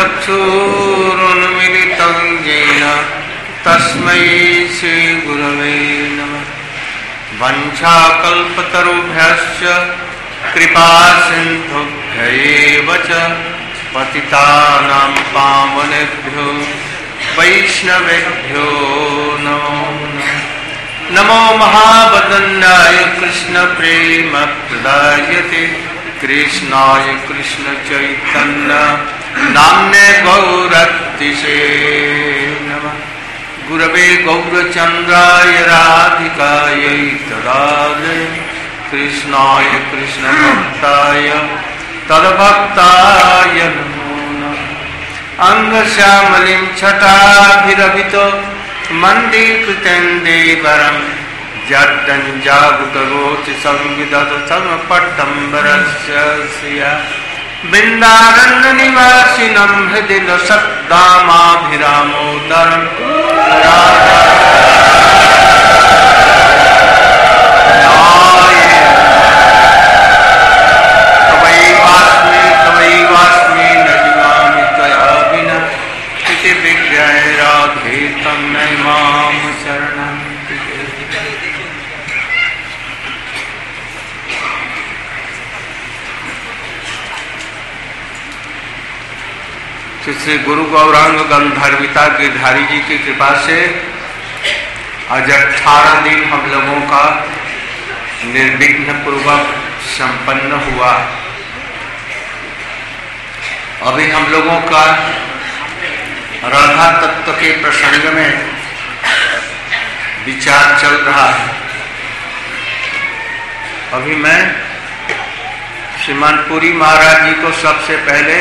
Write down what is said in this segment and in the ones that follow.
चक्षुरुन्मिलितं येन तस्मै श्रीगुरवे नमः। वंशाकल्पतरुभ्यश्च कृपासिन्धुभ्यैव च पतितानां पावनेभ्यो वैष्णवेभ्यो नमो नमः। नमो महावदन्याय कृष्णप्रेमप्रदायते कृष्णाय कृष्णचैतन्य नाम्ने गौरतिसे नमः। गुरवे गौरचन्द्राय राधिकायै तदालये कृष्णाय कृष्णभक्ताय तद्भक्ताय नमो नमः। अंगश्यामलिं छटाभिरभितो मण्डीकृतेन्दीवरं जड्डञ्जागुटरोचि संविदधतं पट्टम्बरस्य श्रिया बिन्दारण्यनिवासिनं हृदि लसद्दामाभिरामोदरं तवैवास्मि न जीवामि त्वया विना इति विज्ञाय राधे तन्मय मां शरणं। श्री गुरु गौरांग गंधर्विता गिरधारी जी की कृपा से आज 18 दिन हम लोगों का निर्विघ्न पूर्वक संपन्न हुआ। अभी हम लोगों का राधा तत्व के प्रसंग में विचार चल रहा है। अभी मैं श्रीमान पुरी महाराज जी को सबसे पहले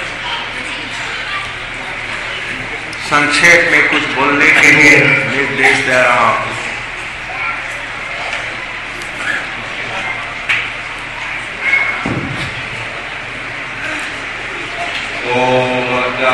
संक्षेप में कुछ बोलने के लिए निर्देश दे रहा हूं। ओम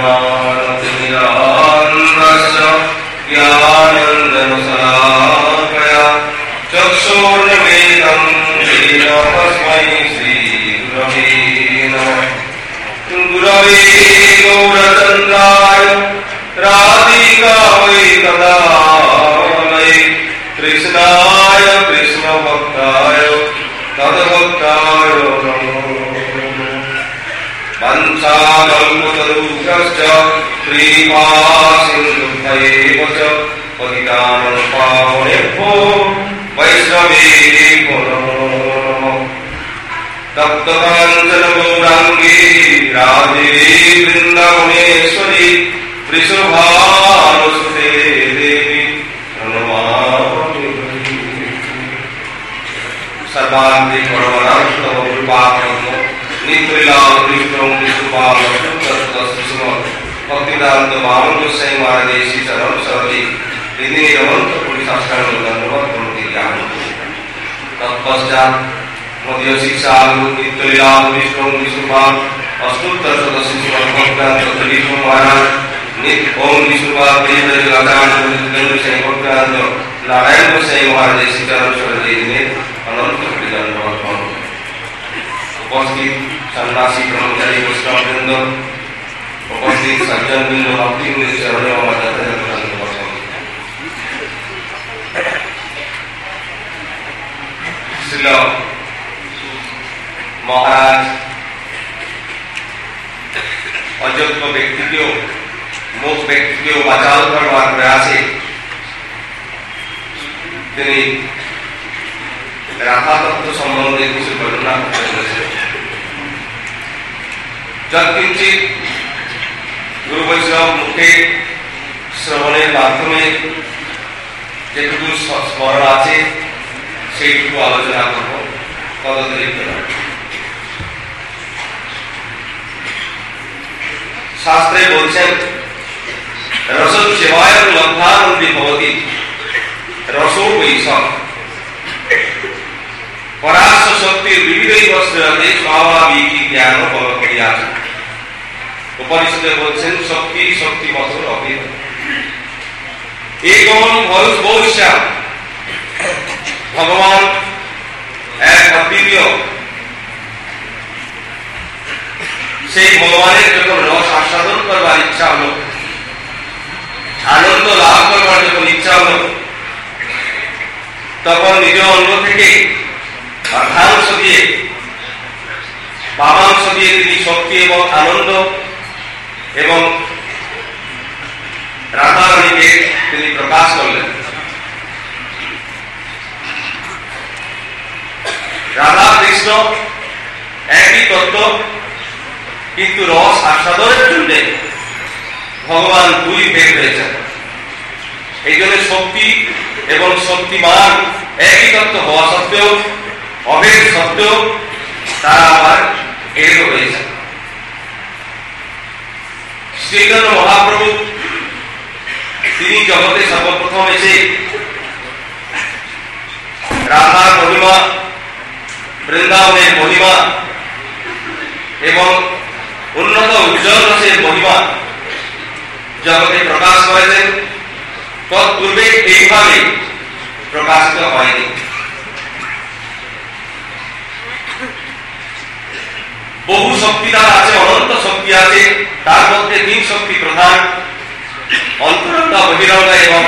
ज्ञानानन्दमय चक्षुर्न्मीलितं येन तस्मै श्रीगुरवे नमः। गुरवे गौरचन्द्राय राधिकायै तदालये कृष्णाय कृष्णभक्ताय तद्भक्ताय नमो नमः। वंशाकल्पतरुभ्यश्च कृपासिन्धुभ्यैव च पतितानां पावनेभ्यो वैष्णवेभ्यो नमो नमः। तप्तकाञ्चन गौराङ्गी राधे वृन्दावनेश्वरी वृषभानुसुते देवी प्रणमामि। सर्वान्ते परमानन्दं कृपाकरं नित्यलीलां कृष्णं विष्णुपादं भक्तिदान्त मामन गोसाई महाराज श्री चरण सरदी इन्हीं अनंत पुरुष शास्त्र धन्यवाद करते ज्ञान। तत्पश्चात मध्य शिक्षा नित्यलीलां विष्णु विष्णुपाद अष्टोत्तर सदस्य भक्तिदान्त विष्णु महाराज नित्य ओम विष्णुपाद नारायण गोसाई महाराज श्री चरण सरदी इन्हीं अनंत पुरुष धन्यवाद। उपस्थित सन्यासी ब्रह्मचारी वैष्णववृंद, उपस्थित सज्जन वृंद, भक्ति चरणों में श्रील महाराज अयोग्य व्यक्ति को मूक व्यक्ति को बचाव करवार प्रयासे राधा तत्व संबंधी कुछ वर्णना करते यत्किंचित गुरु वैष्णव मुखे श्रवणेर माध्यमे जेटुकु स्मरण आछे सेटुकु आलोचना करब। तदतिरिक्त शास्त्रे बोलছেন रसो सेवाय लब्धानंदी भवति रसो वैसम पराश शक्ति विविधै वस्त्रते स्वाभाविक ज्ञान बलक्रिया। उपनिषदे बोलছেন शक्ति शक्ति मधुर अभेद एकम भविष्य भगवान एक अद्वितीय সেই ভগবানের যখন রস আস্বাদন করবার ইচ্ছা হলো, আনন্দ লাভ করবার যখন ইচ্ছা হলো, তখন নিজ অঙ্গ থেকে অর্ধাংশ দিয়ে বামাংশ দিয়ে তিনি শক্তি এবং আনন্দ এবং রাধারানীকে তিনি প্রকাশ করলেন। রাধা কৃষ্ণ একই তত্ত্ব, কিন্তু রস আস্বাদনের জন্য ভগবান দুই ভেদ হয়েছেন। এই জন্য শক্তি এবং শক্তিমান একই তত্ত্ব হওয়া সত্ত্বেও, অভেদ সত্ত্বেও তারা আবার ভেদ হয়েছে। শ্রীচৈতন্য মহাপ্রভু তিনি জগতে সর্বপ্রথম এসে রাধার মহিমা, বৃন্দাবনের মহিমা এবং উন্নত উজ্জ্বল রসের মহিমা জগতে প্রকাশ করেছেন। তৎপূর্বে এইভাবে প্রকাশিত হয়নি। বহু শক্তিদার আছে, অনন্ত শক্তি আছে, তার মধ্যে তিন শক্তি প্রধান: অন্তরঙ্গ, বহিরঙ্গ এবং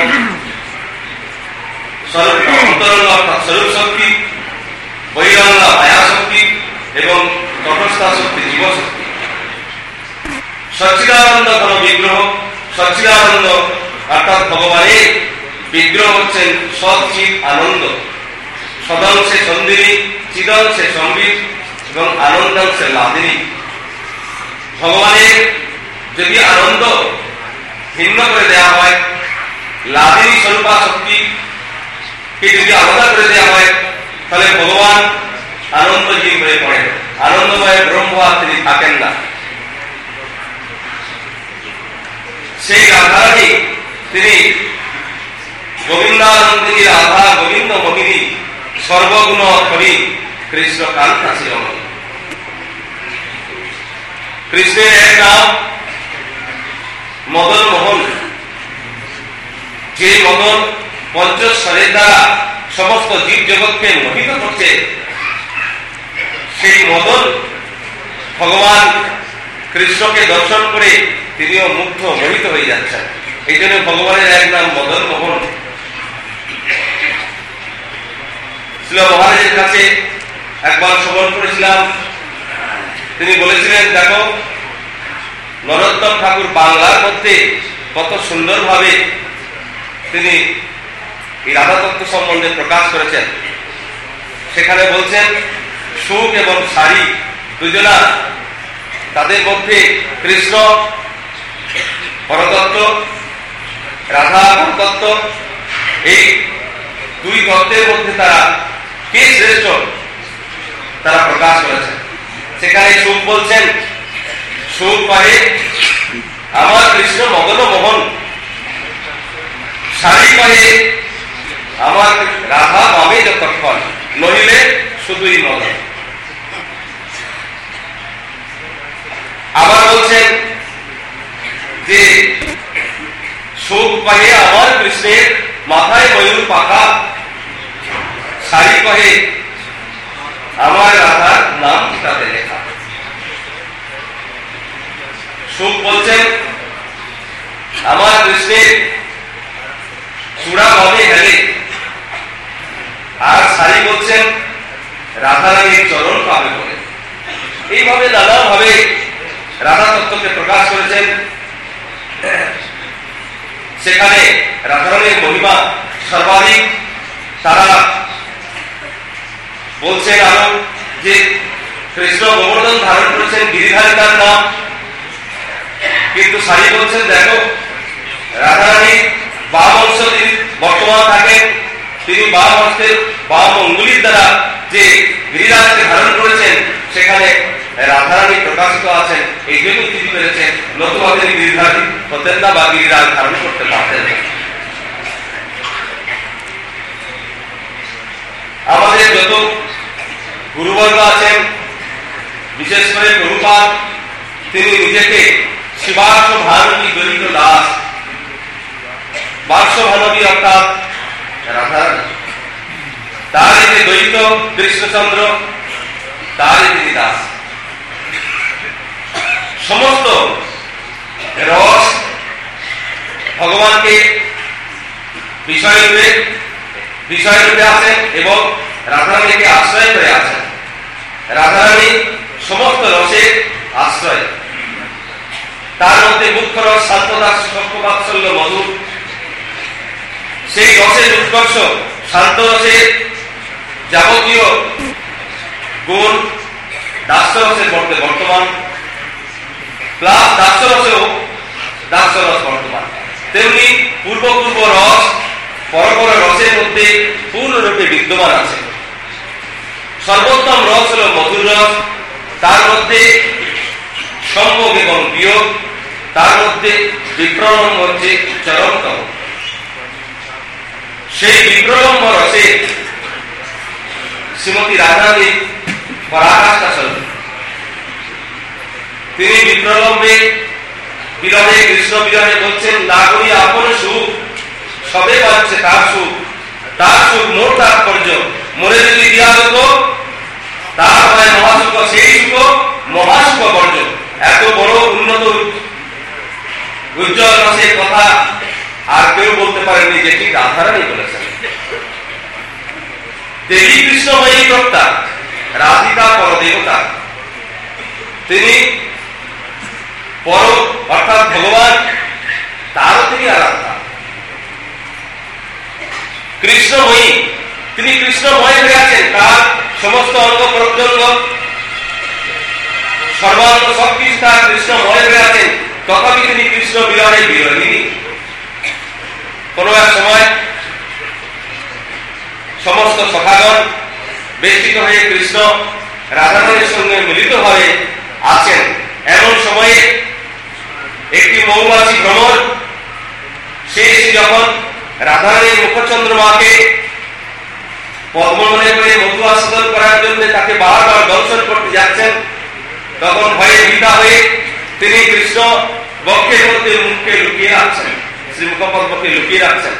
অন্তরঙ্গ অর্থাৎ স্বরূপ শক্তি, বহিরঙ্গ মায়া শক্তি এবং তটস্থা শক্তি জীবশক্তি। সচ্চিদানন্দ কোন বিগ্রহ, সচ্চিদানন্দ অর্থাৎ ভগবানের বিগ্রহ হচ্ছেন সচ্চিদ আনন্দ। সদংশে সন্দিনী, চিদংশে সম্বিত এবং আনন্দাংশে লাদিনী। ভগবানের যদি আনন্দ ভিন্ন করে দেওয়া হয়, লাদিনী স্বরূপা শক্তিকে যদি আলাদা করে দেওয়া হয়, তাহলে ভগবান আনন্দহীন হয়ে পড়েন, আনন্দময় ব্রহ্ম আর তিনি থাকেন না। সেই রাধারানী তিনি গোবিন্দানন্দিনী রাধা, গোবিন্দ মোহিনী, সর্বগুণ ধনী কৃষ্ণ কান্তা শিরোমণি। কৃষ্ণের এক নাম মদন মোহন। যে মদন পঞ্চস্বরের দ্বারা সমস্ত জীব জগৎকে মোহিত করছে, সেই মদন ভগবান কৃষ্ণকে দর্শন করে তিনিও মুগ্ধ, মোহিত হয়ে যাচ্ছেন। এই জন্য ভগবানের এক নাম মদন মোহন। শ্রীল মহারাজের কাছে একবার শ্রবণ করেছিলাম, তিনি বলেছিলেন, দেখো নরোত্তম ঠাকুর বাংলার মধ্যে কত সুন্দরভাবে তিনি এই রাধা তত্ত্ব সম্বন্ধে প্রকাশ করেছেন। সেখানে বলছেন সুখ এবং শাড়ি দুজনা, তাদের মধ্যে কৃষ্ণ পরতত্ত্ব, রাধা পরতত্ত্ব, এই দুই তত্ত্বের মধ্যে তারা কে শ্রেষ্ঠ তারা প্রকাশ করেছেন। সেখানে সুখ বলছেন, সুখ পাহে আমার কৃষ্ণ মদন মোহন, শাড়ি পাহে আমার রাধা বামে যতক্ষণ, নহিলে শুধুই মদন। আবার বলছেন যে সুখ পাহে আমার কৃষ্ণের মাথায় ময়ূর পাখা, শাড়ি পাহে আমার রাধার নাম তাতে লেখা। সুখ বলছেন আমার কৃষ্ণের চূড়া ভাবে হেলে, আর শাড়ি বলছেন রাধারানীর চরণ পাবে বলে। এইভাবে নানা ভাবে রাধা তত্ত্বকে প্রকাশ করেছেন। সেখানে রাধারানীর মহিমা সর্বাধিক। তারা বলছেন আরো যে কৃষ্ণ গোবর্ধন ধারণ করেছেন, গিরিধারিতার নাম, কিন্তু শাড়ি বলছেন দেখো রাধারানী বাম অংশ তিনি বর্তমান থাকেন, তিনি বাম হস্তের বাম অঙ্গুলির দ্বারা যে গিরিরাজকে ধারণ করেছেন, সেখানে রাধারানী প্রকাশিত আছেন। এই জন্য তিনি পেরেছেন, নতুবা তিনি গিরিধারী হতেন না বা গিরিরাজ ধারণ করতে পারতেন না। আমাদের যত গুরুবর্গ আছেন, বিশেষ করে প্রভুপাদ, তিনি নিজেকে শিবার্ষ ভানবী দলিত দাস, বার্ষ ভানবী অর্থাৎ রাধারানী, তার যে দৈত কৃষ্ণচন্দ্র, তারই তিনি দাস। সমস্ত রস ভগবানকে বিষয়রূপে আছেন এবং রাধারানীকে আশ্রয় করে আছেন। রাধারানী সমস্ত রসের আশ্রয়। তার মধ্যে মুখ্য রস শান্তদাস সক্ষবাৎসল্য মধুর। সেই রসের উৎকর্ষ শান্ত রসের যাবতীয় গুণ দাস্যরসের মধ্যে বর্তমান, প্লাস দাস্যরসেও দাস্যরস বর্তমান। তেমনি পূর্ব রস পরপর রসের মধ্যে পূর্ণরূপে বিদ্যমান আছে। সর্বোত্তম রস হল মধুর রস। তার মধ্যে সম্ভোগ এবং বিয়োগ, তার মধ্যে বিপ্রলম্ব হচ্ছে চরমতম। সেই বিপ্রলম্ব রসে শ্রীমতী রাধারানীর পরাকাষ্ঠা চলবে। তিনি বিপ্রলম্বে বিরহে, কৃষ্ণ বিরহে বলছেন, না করি আপন সুখ সবে পাচ্ছে তার সুখ, তার সুখ মোর তাৎপর্য, মরে যদি দিয়া হতো তার হয় মহাসুখ, সেই সুখ মহাসুখ বর্জ। এত বড় উন্নত উজ্জ্বল রসের কথা আর কেউ বলতে পারেনি, যেটি রাধারানী বলেছেন। দেবী কৃষ্ণময়ী প্রত্যা, রাধিকা পরদেবতা। তিনি পর অর্থাৎ ভগবান, তারও তিনি আরাধ্যা। কৃষ্ণময়ী, তিনি কৃষ্ণময় হয়ে আছেন। তার সমস্ত অঙ্গ প্রত্যঙ্গ সর্বাঙ্গ সবকিছু তার কৃষ্ণময় হয়ে আছেন। তথাপি তিনি কৃষ্ণ বিরহে বিরহিনী। কোন এক সময় সমস্ত সখাগণ বেষ্টিত হয়ে কৃষ্ণ রাধারানীর সঙ্গে মিলিত হয়ে আছেন। এমন সময়ে একটি মৌমাছি ভ্রমর, সে যখন রাধারানীর মুখচন্দ্রমাকে পদ্মমনে করে মধু আস্বাদন করার জন্য তাকে বারবার দর্শন করতে যাচ্ছেন, তখন ভয়ে ভীতা হয়ে তিনি কৃষ্ণ বক্ষের মধ্যে মুখকে লুকিয়ে রাখছেন, শ্রীমুখপদ্মকে লুকিয়ে রাখছেন।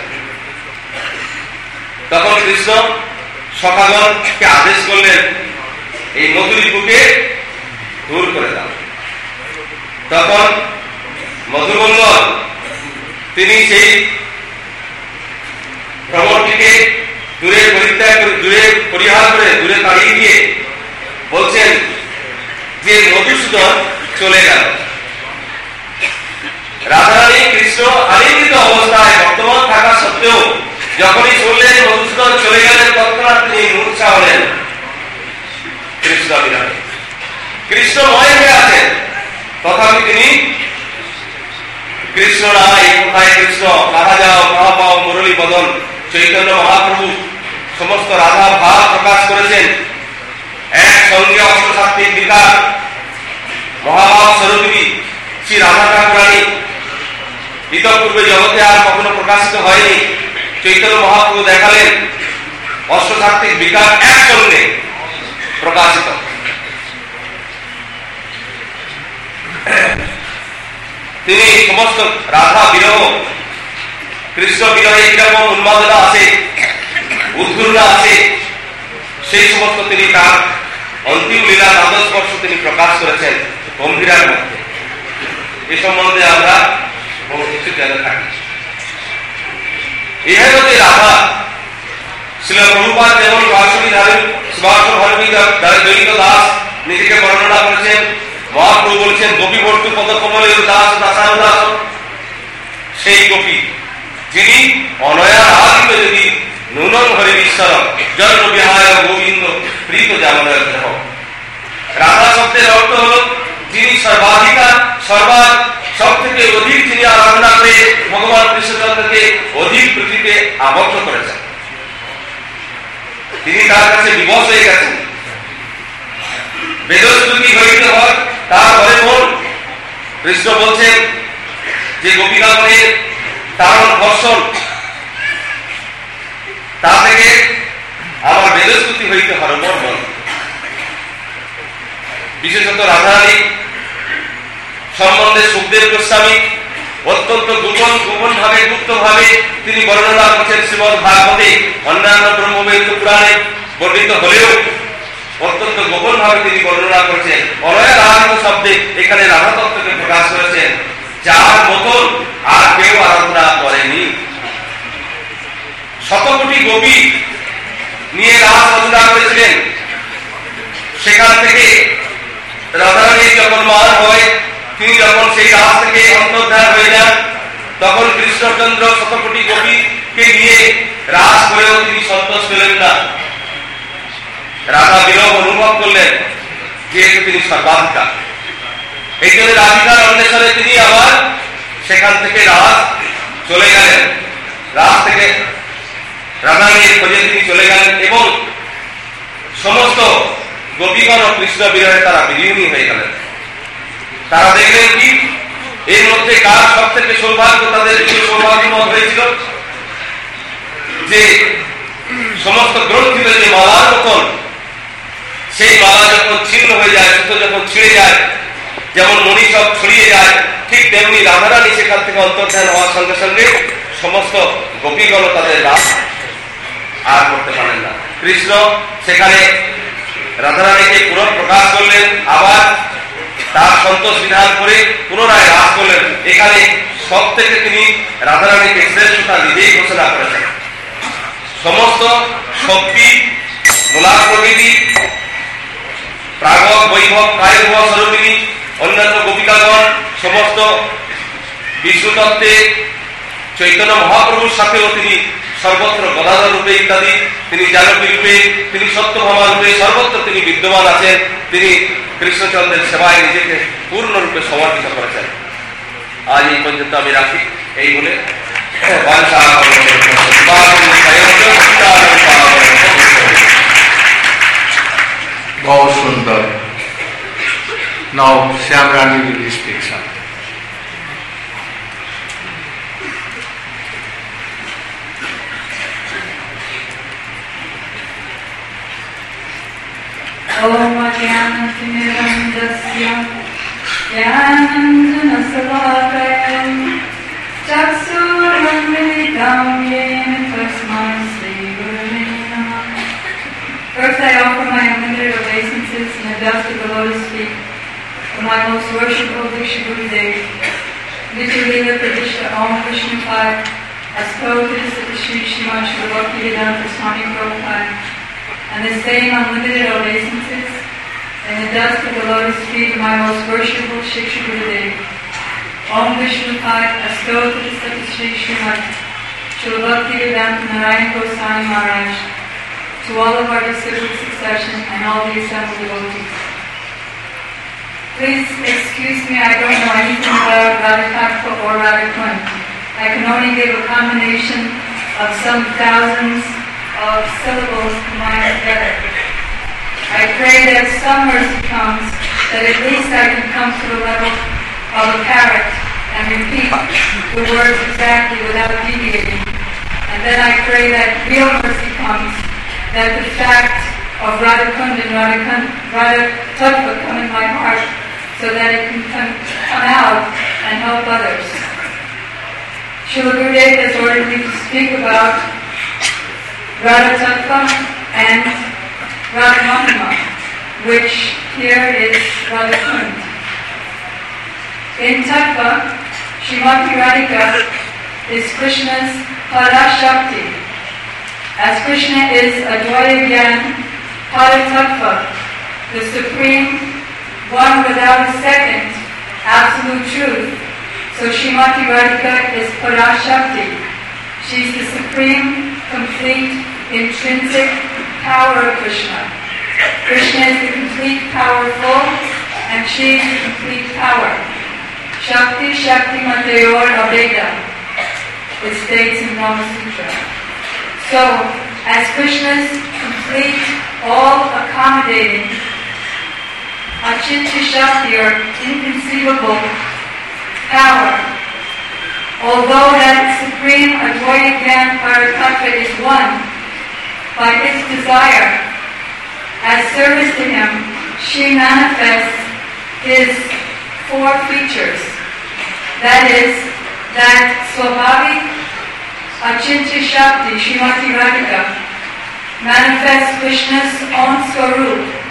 তখন কৃষ্ণ সখাগণকে আদেশ করলেন, এই মধুরিপুকে দূর করে দাও। তখন মধুমঙ্গল তিনি সেই ভ্রমণটিকে দূরে পরিত্যাগ করে, দূরে পরিহার করে, দূরে তাড়িয়ে দিয়ে বলছেন যে মধুসূদন চলে গেল। রাধারানী কৃষ্ণ আলিঙ্গিত অবস্থায় বর্তমান থাকা সত্ত্বেও যখনই শুনলেন মধুসূদন চলে গেলেন, তৎক্ষণাৎ তিনি মূর্ছা হলেন কৃষ্ণ বিরহে। কৃষ্ণময় হয়ে আছেন, তথাপি তিনি কৃষ্ণ নাই, কোথায় কৃষ্ণ, কাহা যাও কাহা পাও মুরলী বদন। চৈতন্য মহাপ্রভু সমস্ত রাধা ভাব প্রকাশ করেছেন। এক সঙ্গে অষ্টসাত্ত্বিক বিকার মহাভাব স্বরূপিণী শ্রী রাধা ঠাকুরানী ইতপূর্বে জগতে আর কখনো প্রকাশিত হয়নি। চৈতন্য মহাপ্রভু দেখালেন অষ্টসাত্ত্বিক বিকার একসঙ্গে প্রকাশিত। তিনি সমস্ত রাধা বিরহ, কৃষ্ণ বিরহে কিরকম উন্মাদনা আছে, উদ্ঘূর্ণা আছে, সেই সমস্ত তিনি তার অন্তিম লীলা নাদস্পর্শ তিনি প্রকাশ করেছেন গম্ভীরার মধ্যে। এ সম্বন্ধে আমরা বহু কিছু জেনে থাকি। এভাবে রাধা শ্রীল প্রভুপাদ যেমন দলিত দাস নিজেকে বর্ণনা করেছেন, মহাপ্রভু বলছেন গোপী বর্তু পদকমলের দাস দাসান দাস, সেই গোপী যিনি অনয়ার আদিত যদি নুনন হরে ঈশ্বর জন্ম বিহায় গোবিন্দ প্রীত জামনের দেহ। রাধা শব্দের অর্থ হল যিনি সর্বাধিকার, সব থেকে অধিক যিনি আরাধনা করে ভগবান কৃষ্ণচন্দ্রকে অধিক প্রীতিতে আবদ্ধ করেছেন। তিনি তার কাছে বিবশ হয়ে গেছেন। বেদস্তুতি হইতে হয় তার ঘরে মন। কৃষ্ণ বলছেন যে গোপীগণের তারণ ধর্ষণ, তা থেকে আমার বেদস্তুতি হইতে হয় মন মন। বিশেষত রাধারানী সম্বন্ধে সুখদেব গোস্বামী অত্যন্ত গোপন ভাবে, গুপ্ত ভাবে তিনি বর্ণনা করছেন শ্রীমদ ভাগবতে, অন্যান্য ব্রহ্মবেদ পুরাণে বর্ণিত হলেও অত্যন্ত গোপন ভাবে তিনি বর্ণনা করেছেন। অলয়া রাধারত শব্দে এখানে রাধা তত্ত্বকে প্রকাশ করেছেন, যার মতন আর কেউ আরাধনা করেনি। শতকোটি গোপী নিয়ে রাস রচনা করেছিলেন। সেখান থেকে রাধারানী যখন মান হয়, তিনি যখন সেই রাস থেকে অন্তর্ধান হয়ে যান, তখন কৃষ্ণচন্দ্র শতকোটি গোপীকে নিয়ে রাস করেও তিনি সন্তোষ পেলেন না। রাধা বিরহ অনুভব করলেন, যেহেতু তিনি সর্বাধিকা। এই জন্য রাধিকার অন্বেষণে তিনি আবার সেখান থেকে রাস চলে গেলেন। রাস থেকে রাধারানীর খোঁজে তিনি চলে গেলেন এবং সমস্ত গোপীগণ ও কৃষ্ণ বিরহে তারা বিলীন হয়ে গেলেন। তারা দেখলেন কি এর মধ্যে কার সব থেকে সৌভাগ্য, তাদের সৌভাগ্যময় হয়েছিল যে সমস্ত গ্রন্থিত যে মালার মতন, সেই মালা যখন ছিন্ন হয়ে যায়, সুতো যখন ছিঁড়ে যায়, যেমন মণি সব ছড়িয়ে যায়, ঠিক তেমনি রাধারানী সেখান থেকে অন্তর্ধান হওয়ার সঙ্গে সঙ্গে সমস্ত গোপীগণ তাদের রাস আর করতে পারেন না। কৃষ্ণ সেখানে রাধারানীকে পুনঃ প্রকাশ করলেন, আবার তার সন্তোষ বিধান করে পুনরায় রাস করলেন। এখানে সব থেকে তিনি রাধারানীকে শ্রেষ্ঠতা নিজেই ঘোষণা করেছেন। সমস্ত শক্তি, মূলার প্রকৃতি, প্রাগব বৈভব কায়ুভ স্বরূপিনী অন্যান্য গোপিকাগণ সমস্ত বিষ্ণুতত্ত্বে চৈতন্য মহাপ্রভুর সাথেও তিনি সর্বত্র গদাধর রূপে ইত্যাদি, তিনি জানকী রূপে, তিনি সত্যভামা রূপে সর্বত্র তিনি বিদ্যমান আছেন। তিনি কৃষ্ণচন্দ্রের সেবায় নিজেকে পূর্ণরূপে সমর্পিত করেছেন। আজ এই পর্যন্ত আমি রাখি, এই বলে बहुत सुंदर। Now Shyam Rani will speak something. Om Ajnanatimidandasya Jnananjanasalakaya Chaksuramritam Yena Tasmai Sri Gurave Namah. First I offer my unlimited obeisances in the dust of the lotus feet of my most worshipful Diksha Gurudev, Nitya Pradishta Om Vishnu Pai, Astotis of the Sri Srimad Srila Bhaktivedanta Swami Prabhupada, and the same unlimited obeisances in the dust of the lotus feet of my most worshipful Shiksha Gurudev, Om Vishnu Pai, Astotis of the Sri Srimad Srila Bhaktivedanta Narayana Goswami Maharaj, to all of our disciplic succession and all the assembled devotees. Please excuse me, I don't know anything about Radhakatha or Radhakund. I can only give a combination of some thousands of syllables combined together. I pray that some mercy comes, that at least I can come to the level of a parrot and repeat the words exactly without deviating. And then I pray that real mercy comes, that the fact of Radhakund and Radha-tattva come in my heart so that it can come out and help others. Srila Gurudev has ordered me to speak about Radha-tattva and Radha-mahima, which here is Radhakund. In tattva, Srimati Radhika is Krishna's Parashakti. As Krishna is Advaya Gyan, Paratattva, the supreme, one without a second, absolute truth, so Srimati Radhika is Parashakti. She's the supreme, complete, intrinsic power of Krishna. Krishna is the complete powerful, and she is the complete power. Shakti Shakti Mateyor Abeda, it states in Brahma Sutra. So, as Krishna's complete, all-accommodating, Achintya Shakti, or inconceivable power, although that supreme Advaya Gyan Paratattva is one, by its desire, as service to him, she manifests his four features. That is, that Swabhavi Achintya Shakti, Srimati Radhika, manifests Krishna's own Swarup,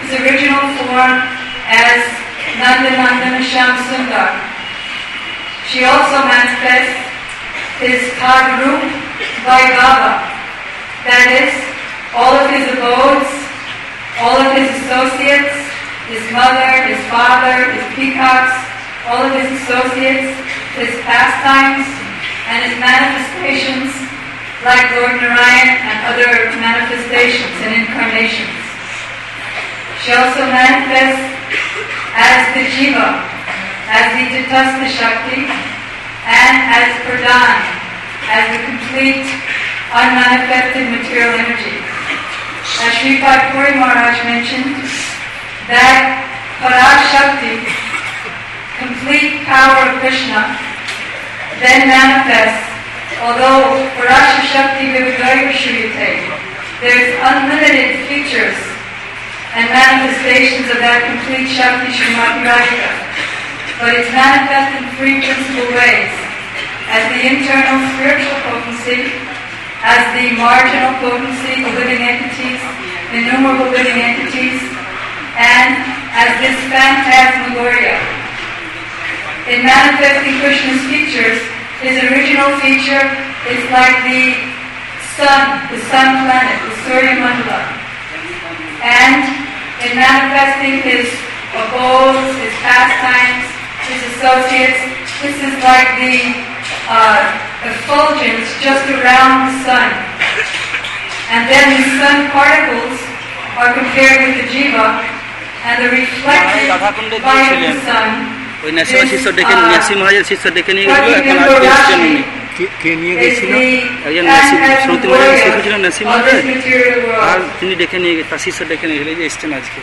his original form as Nandanandana Shyam Sundar. She also manifests his Kadrup Vaibhava, that is, all of his abodes, all of his associates, his mother, his father, his peacocks, all of his associates, his pastimes, and his manifestations like Lord Narayan and other manifestations and incarnations. She also manifests as the Jiva, as the Tatastha Shakti, and as Pradhan, as the complete unmanifested material energy. As Sripad Puri Maharaj mentioned, that Parashakti, complete power of Krishna, then manifests, although Parasha Shakti Vivadaiva Shriyate, there's unlimited features and manifestations of that complete Shakti Srimati Radhika, but it's manifest in three principal ways: as the internal spiritual potency, as the marginal potency of living entities, innumerable living entities, and as this phantasmagoria. In manifesting Krishna's features, his original feature is like the sun planet, the Surya Mandala. And in manifesting his abodes, his pastimes, his associates, this is like the effulgence just around the sun. And then the sun particles are compared with the jiva, and the reflected light of the sun. ওই ন্যাসিমা শিষ্য ডেকে ন্যাসিম মহারাজের শিষ্য ডেকে নিয়ে গেল, এখন আর এসছেন উনি। কে নিয়ে গেছিল? একজন ন্যাসিম শ্রুতি মহারাজের শিষ্য ছিলেন ন্যাসিম মহারাজ, আর তিনি ডেকে নিয়ে তার শিষ্য ডেকে নিয়ে গেল, এই যে এসছেন আজকে।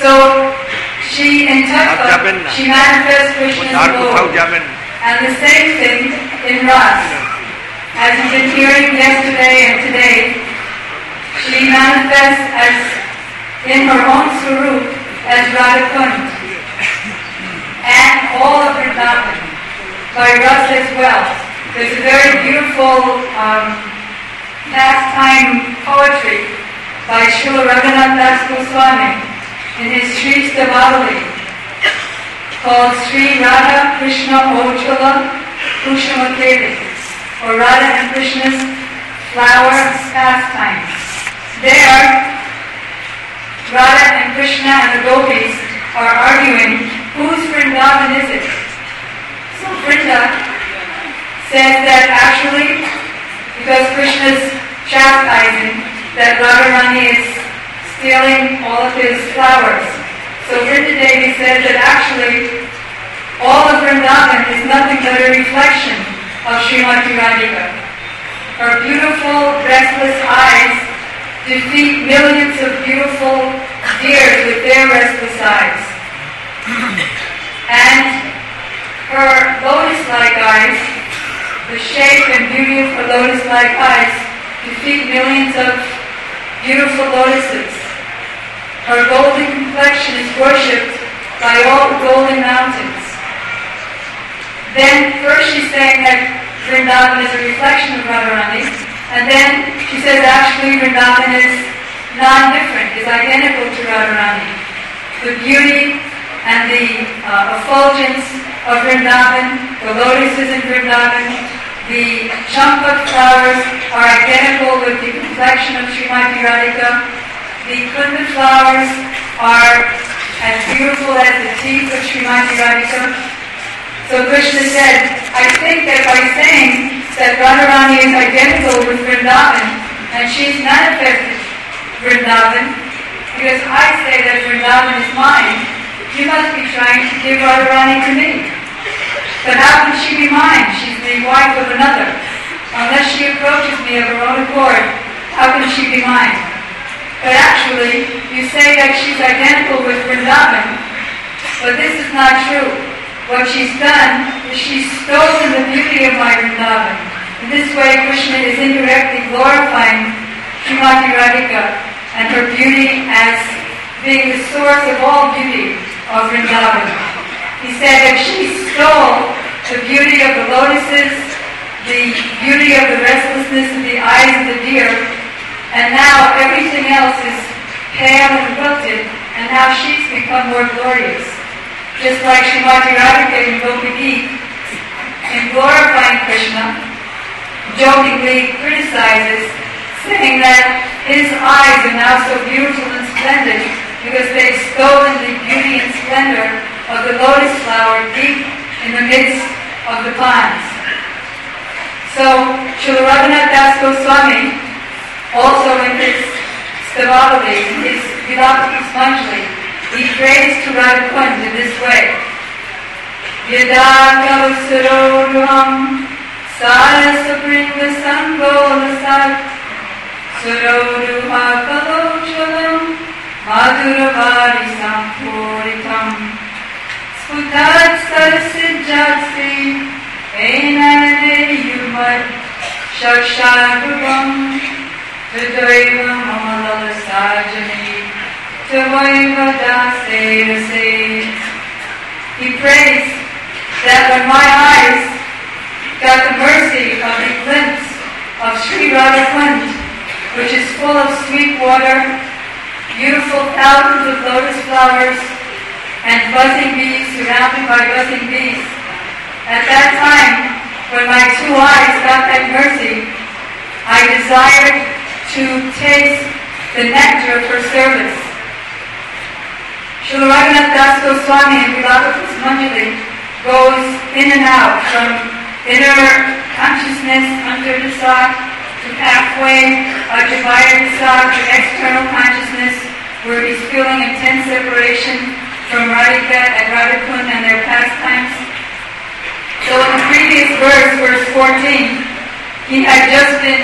যাবেন না, আর কোথাও যাবেন। And the same thing in Ras. As we've been hearing yesterday and today, she manifests as in her own swarup as Radha Kund. And all of Vrindavan, by Ras as well. There's a very beautiful pastime poetry by Srila Raghunath Das Goswami in his Sri Stavavali called Sri Radha Krishna Ojjvala Kushamakeli, or Radha and Krishna's flower pastimes. There, Radha and Krishna and the gopis are arguing whose Vrindavan is it. So Vrinda says that actually, because Krishna's chastising, that Radharani is stealing all of his flowers. So Vrinda Devi says that actually, all of Vrindavan is nothing but a reflection of Srimati Radhika. Her beautiful, restless eyes defeat millions of beautiful deers with their restless eyes. And her lotus-like eyes, the shape and beauty of her lotus-like eyes, defeat millions of beautiful lotuses. Her golden complexion is worshipped by all the golden mountains. Then first she's saying that Vrindavan is a reflection of Radharani, and then she says actually Vrindavan is non-different, is identical to Radharani. The beauty and the effulgence of Vrindavan, the lotuses in Vrindavan, the champak flowers are identical with the complexion of Srimati Radhika. The kunda flowers are as beautiful as the teeth of Srimati Radhika. So Krishna said, I think that by saying that Radharani is identical with Vrindavan, and she's manifested Vrindavan, because I say that Vrindavan is mine, you must be trying to give Radharani to me. But how can she be mine? She's the wife of another. Unless she approaches me of her own accord, how can she be mine? But actually, you say that she's identical with Vrindavan, but this is not true. What she's done is she's stolen the beauty of my Vrindavan. In this way, Krishna is indirectly glorifying Srimati Radhika and her beauty as being the source of all beauty of Vrindavan. He said that she stole the beauty of the lotuses, the beauty of the restlessness of the eyes of the deer, and now everything else is pale and wilted, and now more glorious. Just like Srimati Radhika in Gopi Geet, in glorifying Krishna, jokingly criticizes, saying that his eyes are now so beautiful and splendid because they've stolen the beauty and splendor of the lotus flower deep in the midst of the ponds. So, Srila Raghunath Das Goswami, also in his Stavavali, in his Vilapa Puspanjali, he prays to Radhakund in this way. Yada Kavasarodham Sarasapringa Sangolasat Sarodhuha Kalochalam Madhuravari Sampuritam Sputat Sarasijatsi Enane Yumad Shakshagurvam Tadaiva Malala Sajani Tavaiva Dasayase. He prays that when my eyes got the mercy of the glimpse of Sri Radhakund, which is full of sweet water, beautiful thousands of lotus flowers, and buzzing bees surrounded by buzzing bees, at that time, when my two eyes got that mercy, I desired to taste the nectar of her service. Srila Raghunath Das Goswami in Vilapa Puspanjali goes in and out from inner consciousness, Antardasa, to halfway, Ajivaya to external consciousness, where he's feeling intense separation from Radhika and Radhakund and their pastimes. So in the previous verse, verse 14, he had just been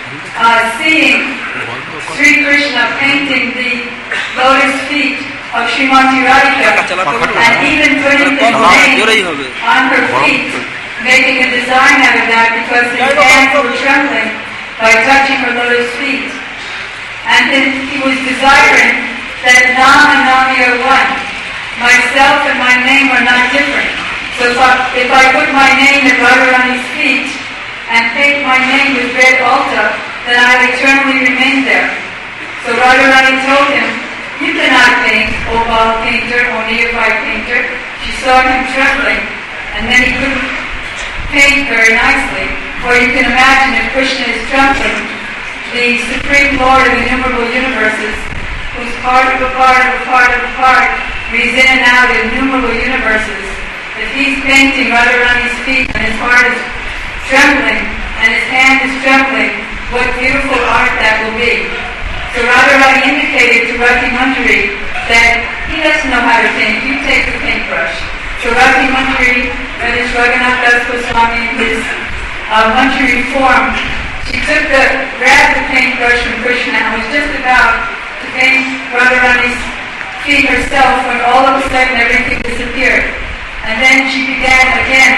seeing Sri Krishna painting the lotus feet of Srimati Radhika, and even putting the name on her feet, making a design out of that because his hands were trembling by touching her lotus feet. And then he was desiring that Nam and Nami are one. Myself and my name are not different. So if I put my name in Radharani's feet and paint my name with red alta, then I'll eternally remain there. So Radharani told him, "You cannot paint, O Bal painter, O neophyte painter." She saw him trembling, and then he couldn't paint very nicely. Or you can imagine if Krishna is trembling, the Supreme Lord of innumerable universes, who's part of a part of a part of a part, reads in and out of innumerable universes. If he's painting Radharani's feet and his heart is trembling and his hand is trembling, what beautiful art that will be. So Radharani indicated to Rati Manjari that he doesn't know how to paint, you take the paintbrush. So Rati Manjari, that is Raghunath Das Goswami in his Manjari form, she grabbed the paintbrush from Krishna and was just about to paint Radharani's feet herself when all of a sudden everything disappeared. And then he began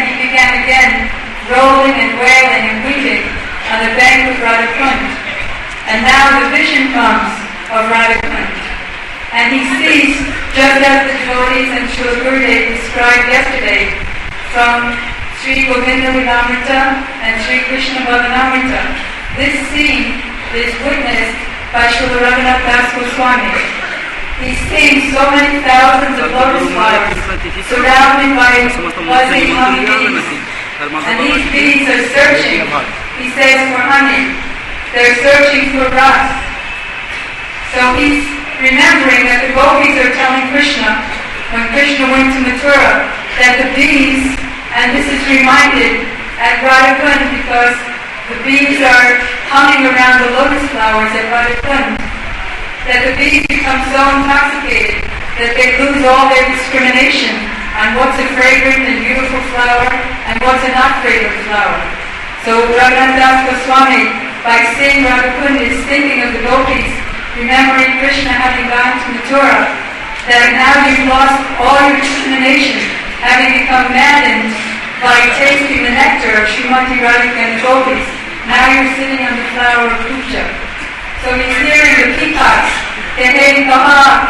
again, rolling and wailing and weeping on the bank of Radhakund. And now the vision comes of Radhakund. And he sees, just as the devotees and Srila Gurudev described yesterday, from Sri Govinda Lilamrita and Sri Krishna Bhavanamrita, this scene is witnessed by Srila Raghunath Das Goswami. He's seeing so many thousands of lotus flowers surrounded by buzzing honey bees. And these bees are searching, he says, for honey. They're searching for rasa. So he's remembering that the gopis are telling Krishna, when Krishna went to Mathura, that the bees, and this is reminded at Radhakund because the bees are humming around the lotus flowers at Radhakund, that the bees become so intoxicated that they lose all their discrimination on what's a fragrant and beautiful flower and what's a not fragrant flower. So Raghunath Das Goswami, by seeing Radhakund, is thinking of the gopis, remembering Krishna having gone to Mathura, that now you've lost all your discrimination, having become maddened by tasting the nectar of Srimati Radhika and the gopis. Now you're sitting on the flower of Kucha. So he's hearing the peacocks, the peacocks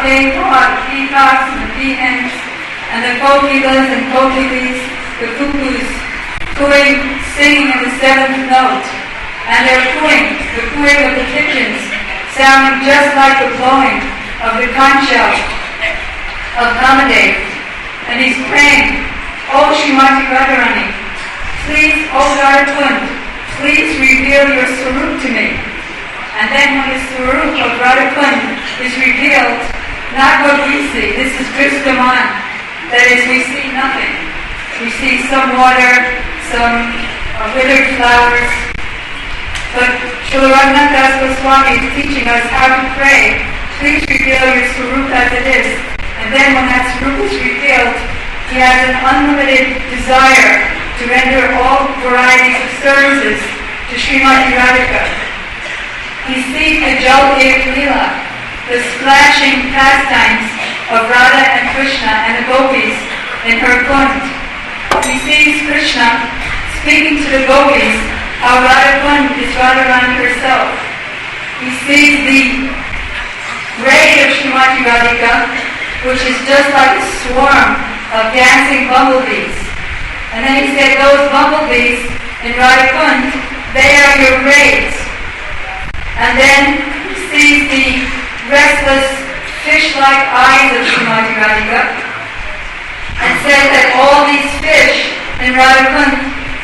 and the peahens, and the kokilas and kokilis, the cuckoos, cooing, singing in the seventh note. And they're cooing, the cooing of the pigeons, sounding just like the blowing of the conch shell. of Kamadev. And he's praying, "Oh Srimati Radharani, please, oh Radhakund, please reveal your Swarup to me." And then when the Swarup of Radhakund is revealed, not what we see, this is Drishtaman, that is, we see nothing. We see some water, some withered flowers. But Srila Raghunath Das Goswami is teaching us how to pray. Please reveal your Swarup as it is. And then when that Swarup is revealed, he has an unlimited desire to render all varieties of services to Srimati Radhika. He sees the Jal-Dev Leela, the splashing pastimes of Radha and Krishna and the gopis in her kund. He sees Krishna speaking to the gopis how Radha Kund is Radharani herself. He sees the ray of Srimati Radhika, which is just like a swarm of dancing bumblebees. And then he said, those bumblebees in Radha Kund, they are your rays. And then he sees the restless fish-like eyes of Srimati Radhika and says that all these fish in Radha Kund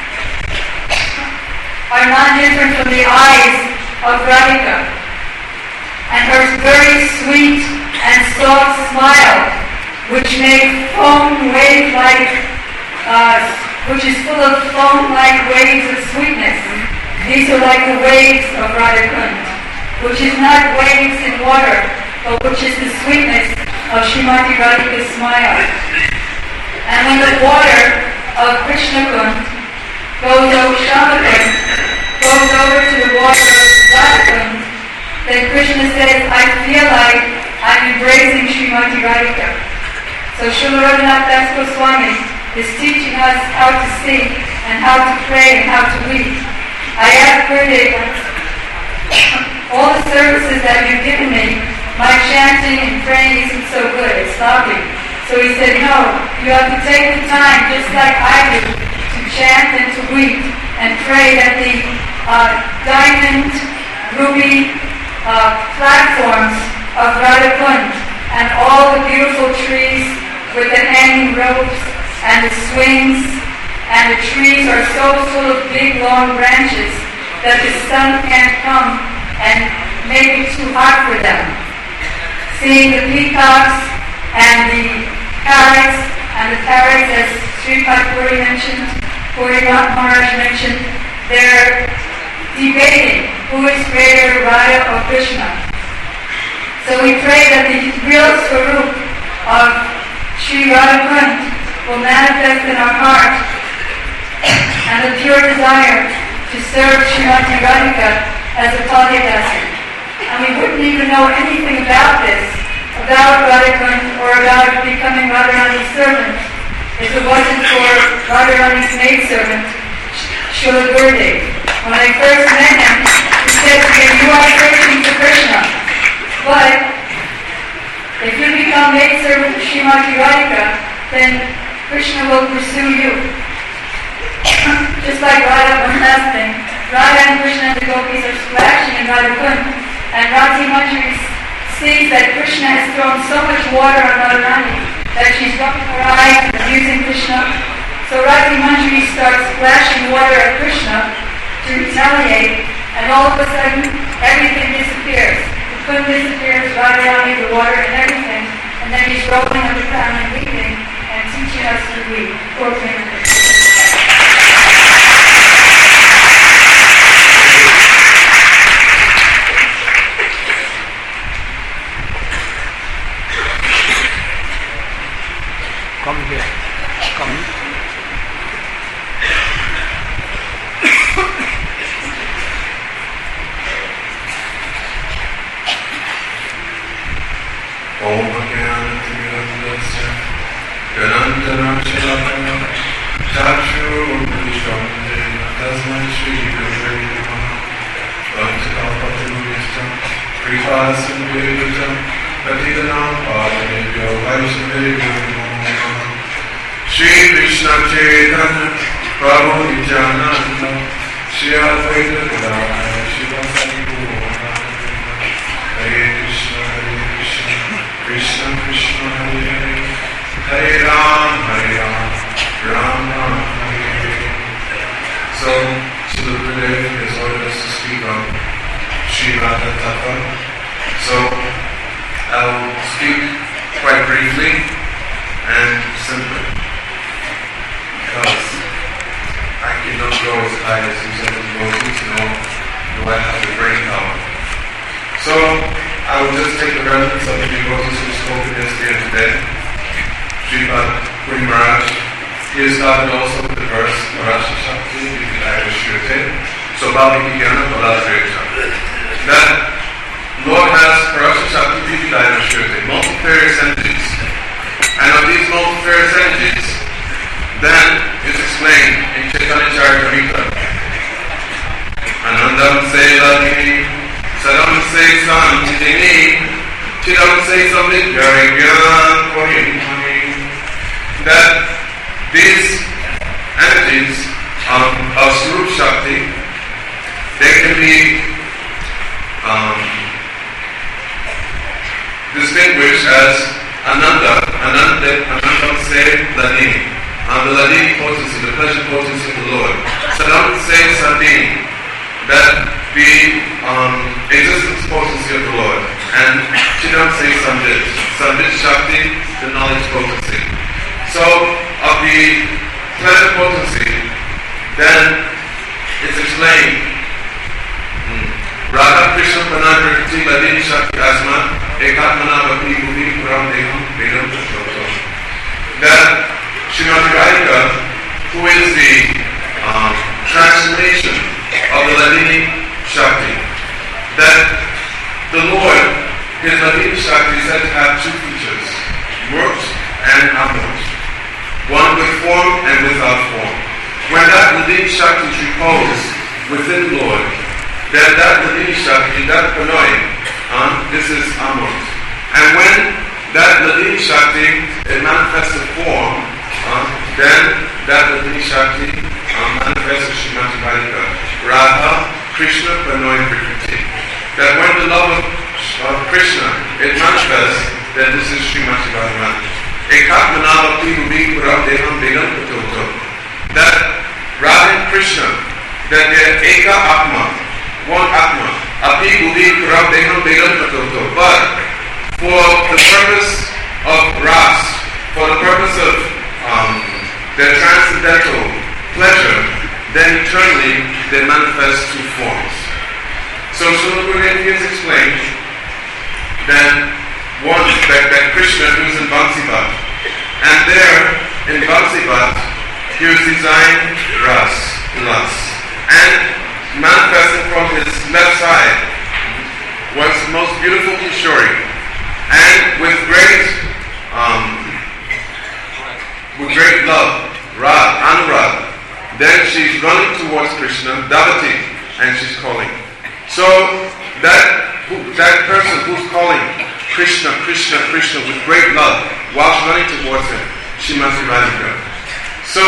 are not different from the eyes of Radhika. And her very sweet and soft smile, which makes foam wave-like, which is full of foam-like waves of sweetness. These are like the waves of Radha Kund, which is not waves in water, but which is the sweetness of Srimati Radhika's smile. And when the water of Krishna Kund goes over to the water of Radha Kund, then Krishna says, I feel like I'm embracing Srimati Radhika. So Srila Raghunath Das Goswami is teaching us how to see and how to pray and how to weep. I asked Gurudeva, all the services that you've given me, my chanting and praying isn't so good, it's sloppy. So he said, no, you have to take the time, just like I do, to chant and to weep and pray that the diamond, ruby platforms of Radha Kund and all the beautiful trees with the hanging ropes and the swings and the trees are so full of big long branches that the sun can't come and make it too hot for them. Seeing the peacocks and the parrots, as Sripad Puri mentioned, Puri Maharaj mentioned, they're debating who is greater, Radha or Krishna. So we pray that the real Swarup of Sri Radha Kund will manifest in our heart and the pure desire to serve Srimati Radhika as a Palyadasi. And we wouldn't even know anything about this, about Radha Kund or about becoming Radharani's servant, if it wasn't for Radharani's maidservant, Srila Gurudev. When I first met him, he said to me, you are searching for Krishna, but if you become maidservant of Srimati Radhika, then Krishna will pursue you. Just like Radha, one last thing. Radha and Krishna and the gopis are splashing in Radha Kund, and Radhi Manjari sees that Krishna has thrown so much water on Radharani that she's rubbing her eyes and abusing Krishna. So Radhi Manjari starts splashing water at Krishna to retaliate, and all of a sudden, everything disappears. The Kund disappears, Radharani, the water, and everything, and then he's rolling on the ground and weeping and teaching us to weep. Poor Krishna. Come here. Come. Om Bhagyanatimirandasya Ganantanakshalakanam Chakshurumisham Tasmai Shri Gurave Namaha Vantakalpatarubhishtam Kripasindhudam Patitanam Pavanebhyo Vaishnavebhyo Namo Shri Krishna Chaitanya Prabhu Nityananda Shri Advaita Gadadhara Shivasari Gaura Hare Krishna Krishna Krishna Hare Hare speak quite briefly and simply, because I cannot go as high as you said to Moses, nor do I have the brain power. So I will just take the reference of the devotees who spoke yesterday and today. Sripad Puri Maharaj, he started also with the verse Parasya Shakti Vikidaya Shrute, Swabhaviki Jnana Baladreta. That Lord has Parasya Shakti Vikidaya Shrute, multifarious energies. And of these multifarious energies, then is explained in Chaitanya Charitamrita. Anandam se ladini, Saram se samjitini, Chidam se samvidhyarigyan koyimani. That these energies of Swarup Shakti, they can be distinguished as Anandam se ladini. The Ladini potency, the pleasure potency of the Lord. Saram se Sadini, that the existence potency of the Lord. And Chidam se Samvit, Samvit Shakti, the knowledge potency. So, of the pleasure potency, then it's explained Radha Krishna Panakriti Ladini Shakti Asma Ekatmana Bhakti Bhuvi Puram Deham Vedam Tattva. That Srimati Radhika, who is the transformation of the Ladini Shakti, that the Lord, his Ladini Shakti is said to have two features, Murt and Amut, one with form and without form. When that Ladini Shakti is reposed within the Lord, then that Ladini Shakti, that Pranay, this is Amut. And when that Ladini Shakti is manifests in form, then that Ladini Shakti manifests as Srimati Radhika, Radha, Krishna, Pranay, Prakriti. That when the love of Krishna it manifests, then this is Srimati Radharani. Ekatmana Bhakti Bhuvi Puram Deham Vedam Tattva. That Radha and Krishna, that they're Eka Atma, one Atma. Api Bhuvi Puram Deham Vedam Tattva. But for the purpose of Ras, for the purpose of their transcendental pleasure, then eternally they manifest two forms. So Srila Gurudev has explained that one that Krishna who's in Bhansivat, and there in Bhansivat he was designed ras, lust, and manifesting from his left side was the most beautiful Kishori, and with great love, Anurag, then she's running towards Krishna, Davati, and she's calling. So that person who's calling Krishna, Krishna, Krishna with great love while she's running towards him, Srimati Radhika. So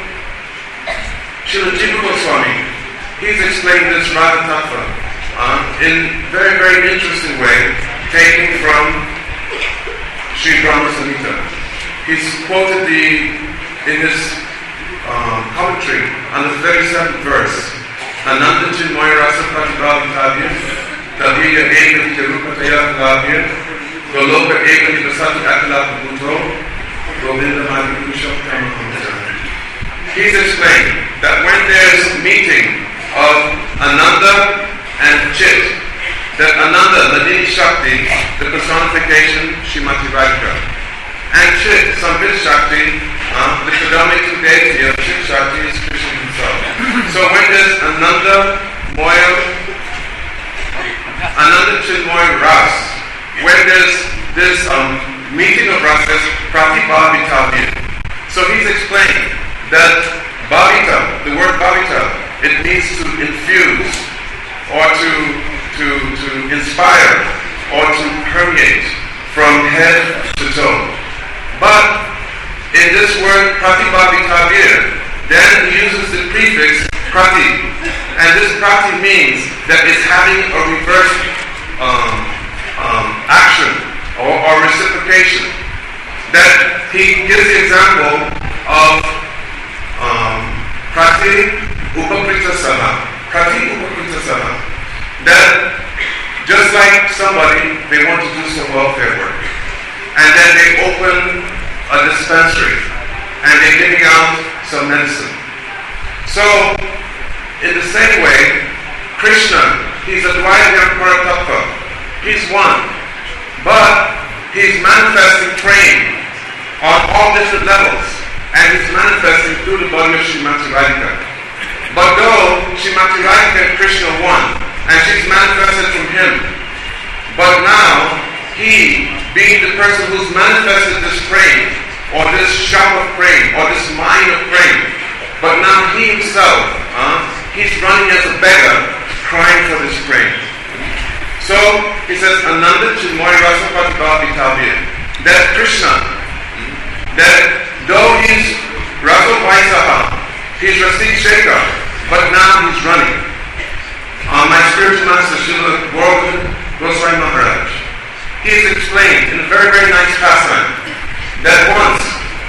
Srila Jiva Goswami, he's explained this Radha Tattva in very, very interesting way, taken from Sri Brahma Samhita. He's quoted in his commentary on the 37th verse, Ananda Chinmaya Rasa Pratibhavitavya, Taviya Ekadita Rupataya Lavya, Goloka Ekadita Sati Akalapa Bhuto, Govinda Madhikusham Kamahamsa. He's explained that when there's a meeting of Ananda and Chit, that Ananda, Ladini Shakti, the personification, Srimati Radhika, and Chit, Samvit Shakti, the predominating deity of Chit Shakti is Krishna himself. So when there's Ananda Chinmoy Ras, when there's this meeting of Ras, there's Pratibhavitavya. So he's explained that Bhavita, the word Bhavita, it means to infuse, or to inspire, or to permeate from head to toe. But in this word Pratibhavitavya, then he uses the prefix Prati, and this Prati means that it's having a reverse action or reciprocation. That he gives the example of Prati Upakrita Saha. Prati Upakrita Saha. That just like somebody, they want to do some welfare work. and then they open a dispensary, and they're giving out some medicine. So, in the same way, Krishna, he's Advaita Paratattva. He's one. But he's manifesting praying on all different levels. And he's manifesting through the body of Srimati Radhika. But though Srimati Radhika and Krishna are one, and she's manifested from him, but now he, being the person who's manifested this praying, or this shop of praying, or this mind of praying, but now he himself, he's running as a beggar, crying for this praying. So he says, Ananda Chimoi Rasa Patibha Vitavya, that Krishna, that though he's Rasa Vaisaha, he's Rasik Shekhar, but now he's running. My spiritual master, Srila Govardhan Goswami Maharaj, he has explained in a very, very nice pastime that once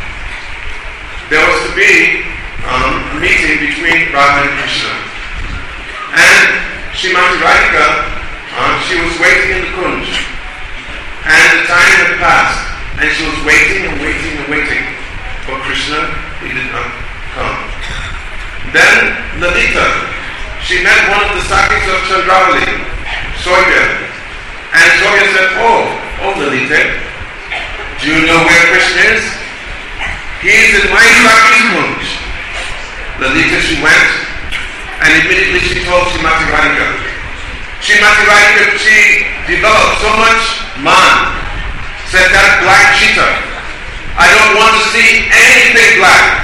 there was to be a meeting between Radha and Krishna. And Srimati Radhika, she was waiting in the Kunj. And the time had passed. And she was waiting and waiting and waiting. For Krishna, he did not come. Then Lalita, she met one of the Sakis of Chandravali, Soya. And Soya said, Oh Lalita, do you know where Krishna is? He is in my Saki's Kunj. Lalita, she went, and immediately she told Srimati Radhika. Srimati Radhika, she developed so much man, said that black cheetah, I don't want to see anything black.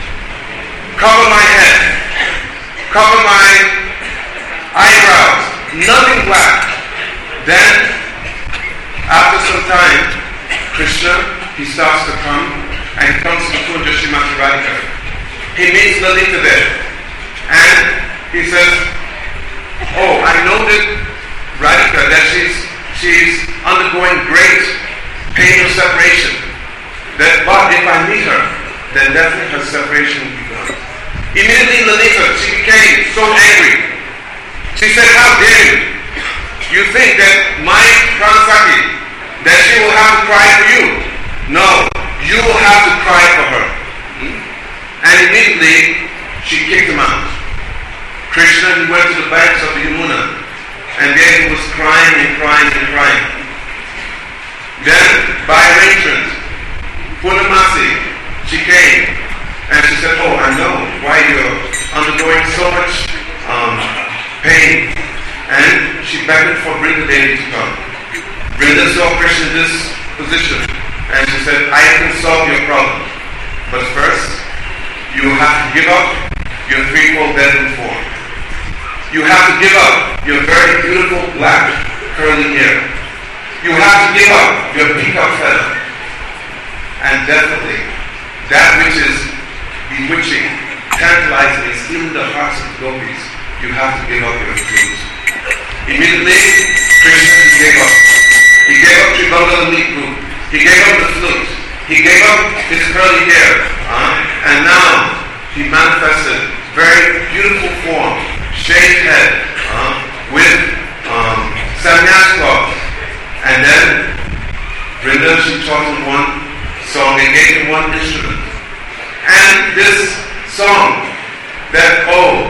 Cover my head, cover my eyebrows, nothing black. Then, after some time, Krishna, he starts to come, and he comes to the Kunj of Srimati Radhika. He meets Lalita there, and he says, I know that Radhika, that she's undergoing great pain of separation. But if I meet her, then definitely her separation will be gone. Immediately Lalita, she became so angry. She said, how dare you? You think that my Pranasaki, that she will have to cry for you? No, you will have to cry for her. And immediately, she kicked him out. Krishna, he went to the banks of the Yamuna, and there he was crying and crying and crying. Then, by arrangement, Purnamasi, she came, and she said, I know why you're undergoing so much pain. And she beckoned for Vrinda Devi to come. Vrinda saw Krishna in this position, and she said, I can solve your problem. But first, you have to give up your threefold bedroom form. You have to give up your very beautiful black curly hair. You have to give up your peacock feather. And definitely, that which is bewitching, tantalizing, and stealing the hearts of the gopis, you have to give up your flute. Immediately, Krishna gave up. He gave up Tribhuvan Nikru. He gave up the flute. He gave up his curly hair. And now, he manifested very beautiful form, shaved head, with sannyas cloth. And then Vrinda, she taught him one song and gave him one instrument. And this song, that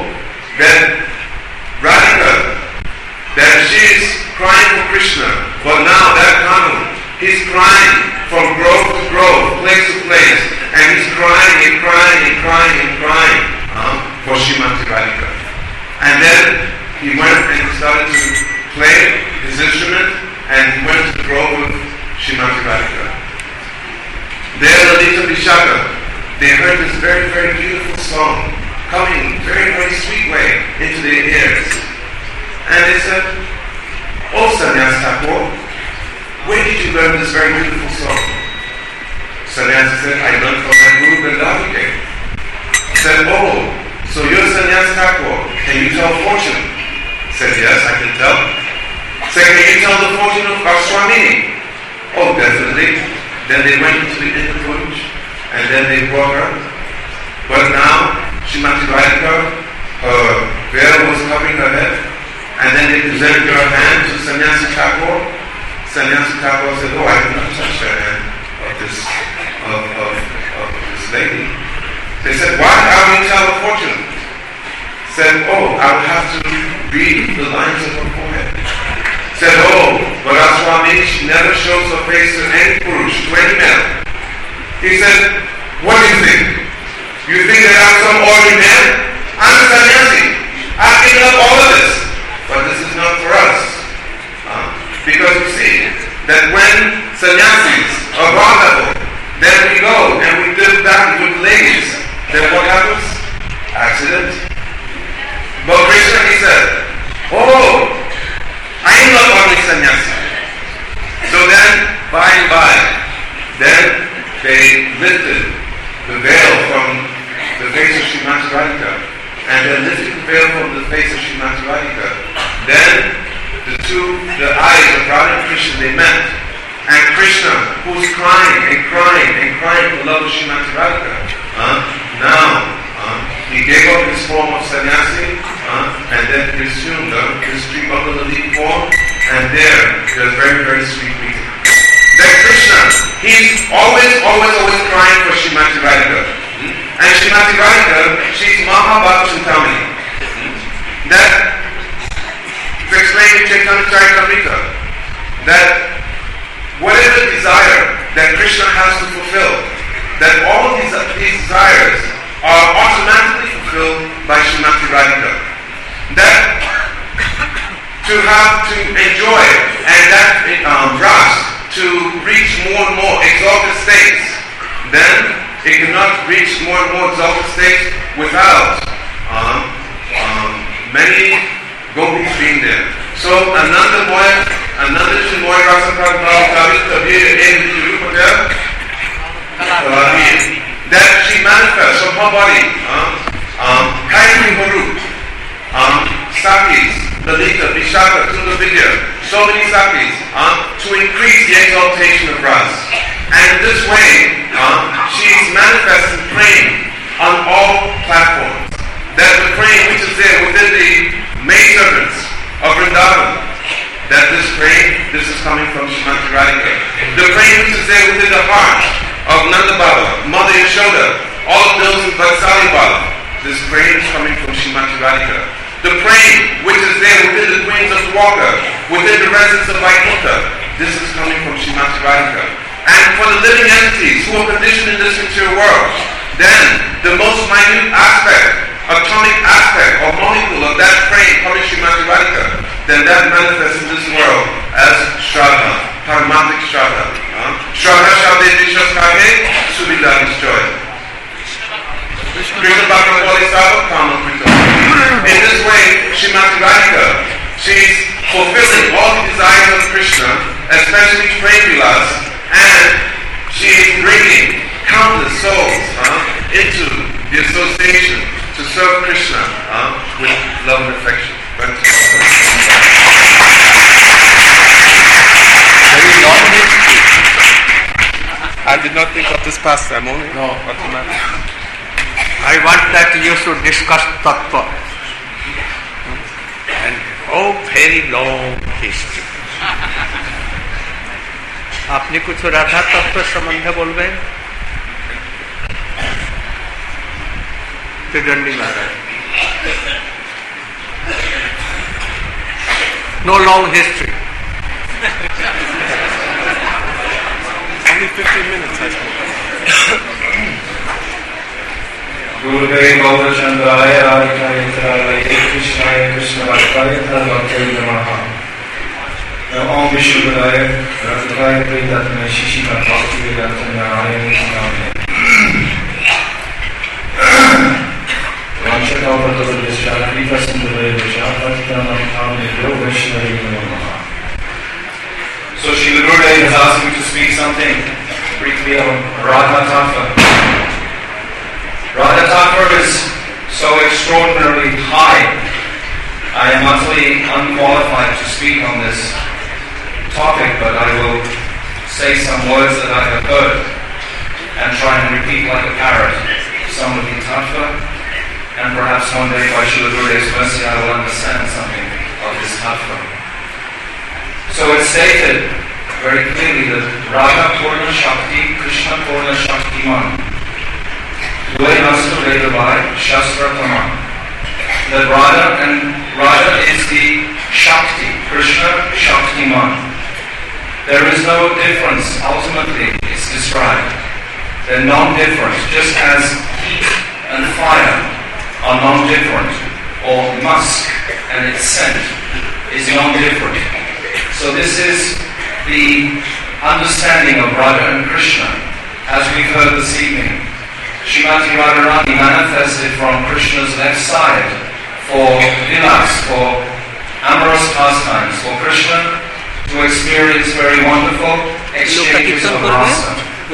Radhika, that she's crying for Krishna, but now that Kanu, he's crying from grove to grove, place to place, and he's crying and crying and crying and crying for Srimati Radhika. And then he went and started to play his instrument, and he went to the grove of Srimati Radhika. There, Lalita Vishaka, they heard this very, very beautiful song coming very, very sweet way into their ears. And they said, Sannyas Thakur, where did you learn this very beautiful song? Sannyasi said, I learned from my Guru Gandharvike. Said, so you're Sannyas Thakur, can you tell fortune? Said, yes, I can tell. Said, can you tell the fortune of Swamini? Definitely. Then they went into the inner Kunj, and then they brought her. But now, Srimati Radhika, her veil was covering her head, and then they presented her hand to Sannyasi Thakur. Sannyasi Thakur said, I cannot touch her hand. this lady. They said, why can't we tell a fortune? Said, oh, I would have to read the lines of her forehead. Said, oh, but Swami, she never shows her face to any purush, to any man. He said, what do you think? You think that I'm some ordinary man? I'm a sannyasi. I've given up all of this. But this is not for us. Because you see, that when sannyasis are vulnerable, then we go and we live back with ladies. Then what happens? Accident. But Krishna, he said, oh, I am not only sannyasi. So then, by and by, then they lifted the veil from the face of Srimati Radhika, and then lifted the veil from the face of Srimati Radhika. Then the eyes of Radha and Krishna, they met. And Krishna, who's crying and crying and crying for love of Srimati Radhika, he gave up his form of sannyasi, and then resumed his Sri Bhagavati form, and there was very, very sweet meeting. That Krishna, he's always crying for Srimati Radhika. And Srimati Radhika, she's Mahabhaktintamani. That to explain in Chaitanya Charitamrita, that whatever desire that Krishna has to fulfill, that all these desires are automatically fulfilled by Srimati Radhika. That to have to enjoy and that ras to reach more and more exalted states, then it cannot reach more and more exalted states without many gopis being there. So Ananda Chinmoy Rasa Prabhupada that she manifests from her body, Kairi Haru, Sakis, Lalita, Vishaka, Tunda Vidya, so many Sakis, to increase the exaltation of Ras. And in this way, she's manifesting praying on all platforms. That the praying which is there within the maidservants of Vrindavan, that this praying, this is coming from Srimati Radhika. The praying which is there within the heart of Nanda Baba, Mother Yashoda, all of those in Vatsali Baba, this praying is coming from Srimati Radhika. The praying which is there within the queens of Dwarka, within the residents of Vaikuntha, this is coming from Srimati Radhika. And for the living entities who are conditioned in this material world, then the most minute aspect, atomic aspect or molecule of that praying coming Srimati Radhika, then that manifests in this world as Shraddha, Paramatic Shraddha. Shraddha Shabde Vishwaskage, Subhidhan Joy. Krishna Bhakti Bodhisattva, Kama Krita. In this way, Srimati Radhika, she's fulfilling all the desires of Krishna, especially Prem Vilas, and she's bringing countless souls into the association to serve Krishna with love and affection. Thank you. Very long history. I did not think of this past ceremony. No. I want that you should discuss tattva. And very long history. आपने कुछ राधा तत्व संबंध बोल रहे त्रिदंडी महाराज no long history only 15 minutes I suppose Gurudeva Gaura Chandraya Radhikaya Taralaya Krishnaya Krishna Bhaktaya Taralaya Namaha Om Vishnupadaya Radhikaya Pritatma Shishima Bhakti Vedanta Narayana Namaha So Srila Gurudev has asked me to speak something briefly on Radha Tattva. Radha Tattva is so extraordinarily high. I am utterly unqualified to speak on this topic, but I will say some words that I have heard and try and repeat like a parrot some of the Tattva, and perhaps one day by Srila Gurudev's mercy I will understand something of this Tattva. So it's stated very clearly that Radha Purna Shakti, Krishna Purna Shaktiman. Due Hasta Vedabai, Shastra Taman. That Radha is the Shakti, Krishna Shaktiman. There is no difference, ultimately, it's described. They're non-different, just as heat and fire are non-different, or musk and its scent is non-different. So this is the understanding of Radha and Krishna, as we've heard this evening. Srimati Radharani manifested from Krishna's left side for vilas, for amorous pastimes, for Krishna to experience very wonderful exchanges of rasa. So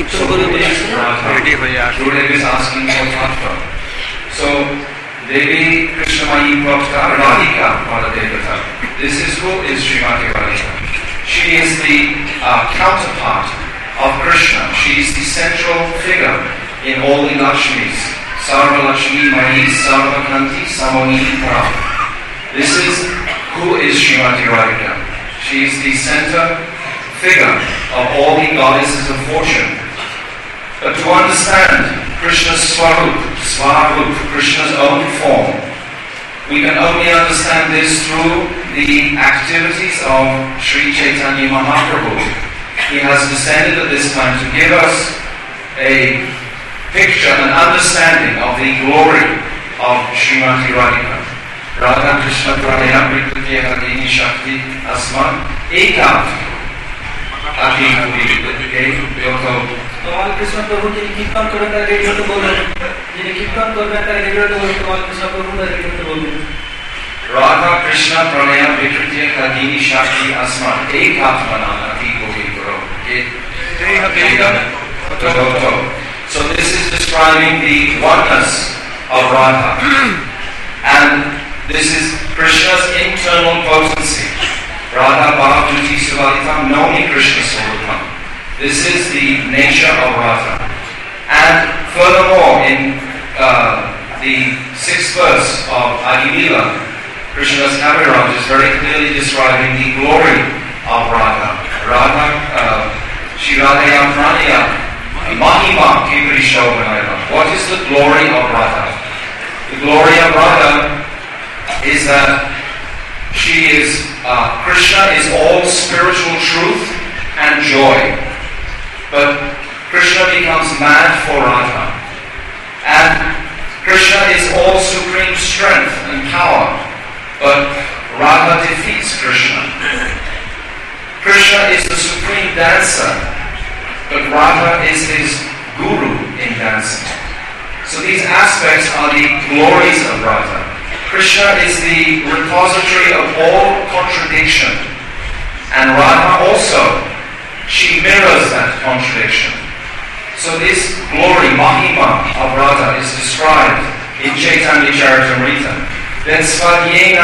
Gurudev is asking for tattva. So Devi Krishnamani Bhakta Radhika Paradevata. This is who is Srimati Radhika. She is the counterpart of Krishna. She is the central figure in all the Lakshmis. Sarva Lakshmi Mayi Sarva Kanti Samohini Pra. This is who is Srimati Radhika. She is the center figure of all the goddesses of fortune. But to understand Krishna's Swarup, Krishna's own form, we can only understand this through the activities of Sri Chaitanya Mahaprabhu. He has descended at this time to give us a picture, an understanding of the glory of Srimati Radhika. Radha Krishna Pranaya Prikriti Hadini Shakti Asman Ekat Ati Puri Yoko. তোমার কৃষ্ণ প্রভু যিনি কীর্তন করবেন তার ready হতে বলবেন, যিনি কীর্তন করবেন তার রেডি হতে বলবেন, তোমার কৃষ্ণ প্রভু তার রেডি হতে বলবেন। Radha Krishna Pranaya Vikriti Kadini Shakti Asma Ekatmana Ati Govindro. So this is describing the oneness of Radha, and this is Krishna's internal potency. Radha Bhavaduti Suvalitam Noni Krishna Swarupam. This is the nature of Radha. And furthermore, in the 6th verse of Adilila, Krishna's Kaviraj is very clearly describing the glory of Radha. Radha, Shiradaya Pranaya, Mahima Kipri Shobhanaya. What is the glory of Radha? The glory of Radha is that she is, Krishna is all spiritual truth and joy. But Krishna becomes mad for Radha. And Krishna is all supreme strength and power. But Radha defeats Krishna. Krishna is the supreme dancer. But Radha is his guru in dancing. So these aspects are the glories of Radha. Krishna is the repository of all contradiction. And Radha also, she mirrors that contradiction. So this glory, Mahima of Radha, is described in Chaitanya Charitamrita. Then Svadhyena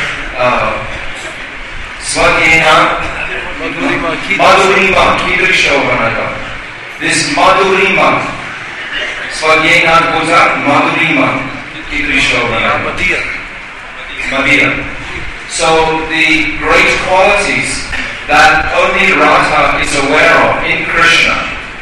Madhurima Kidrishobhanaka. This Madhurima, Svadhyena Goza Madhurima Kidrishobhanaka. Madhya. So the great qualities that only Radha is aware of in Krishna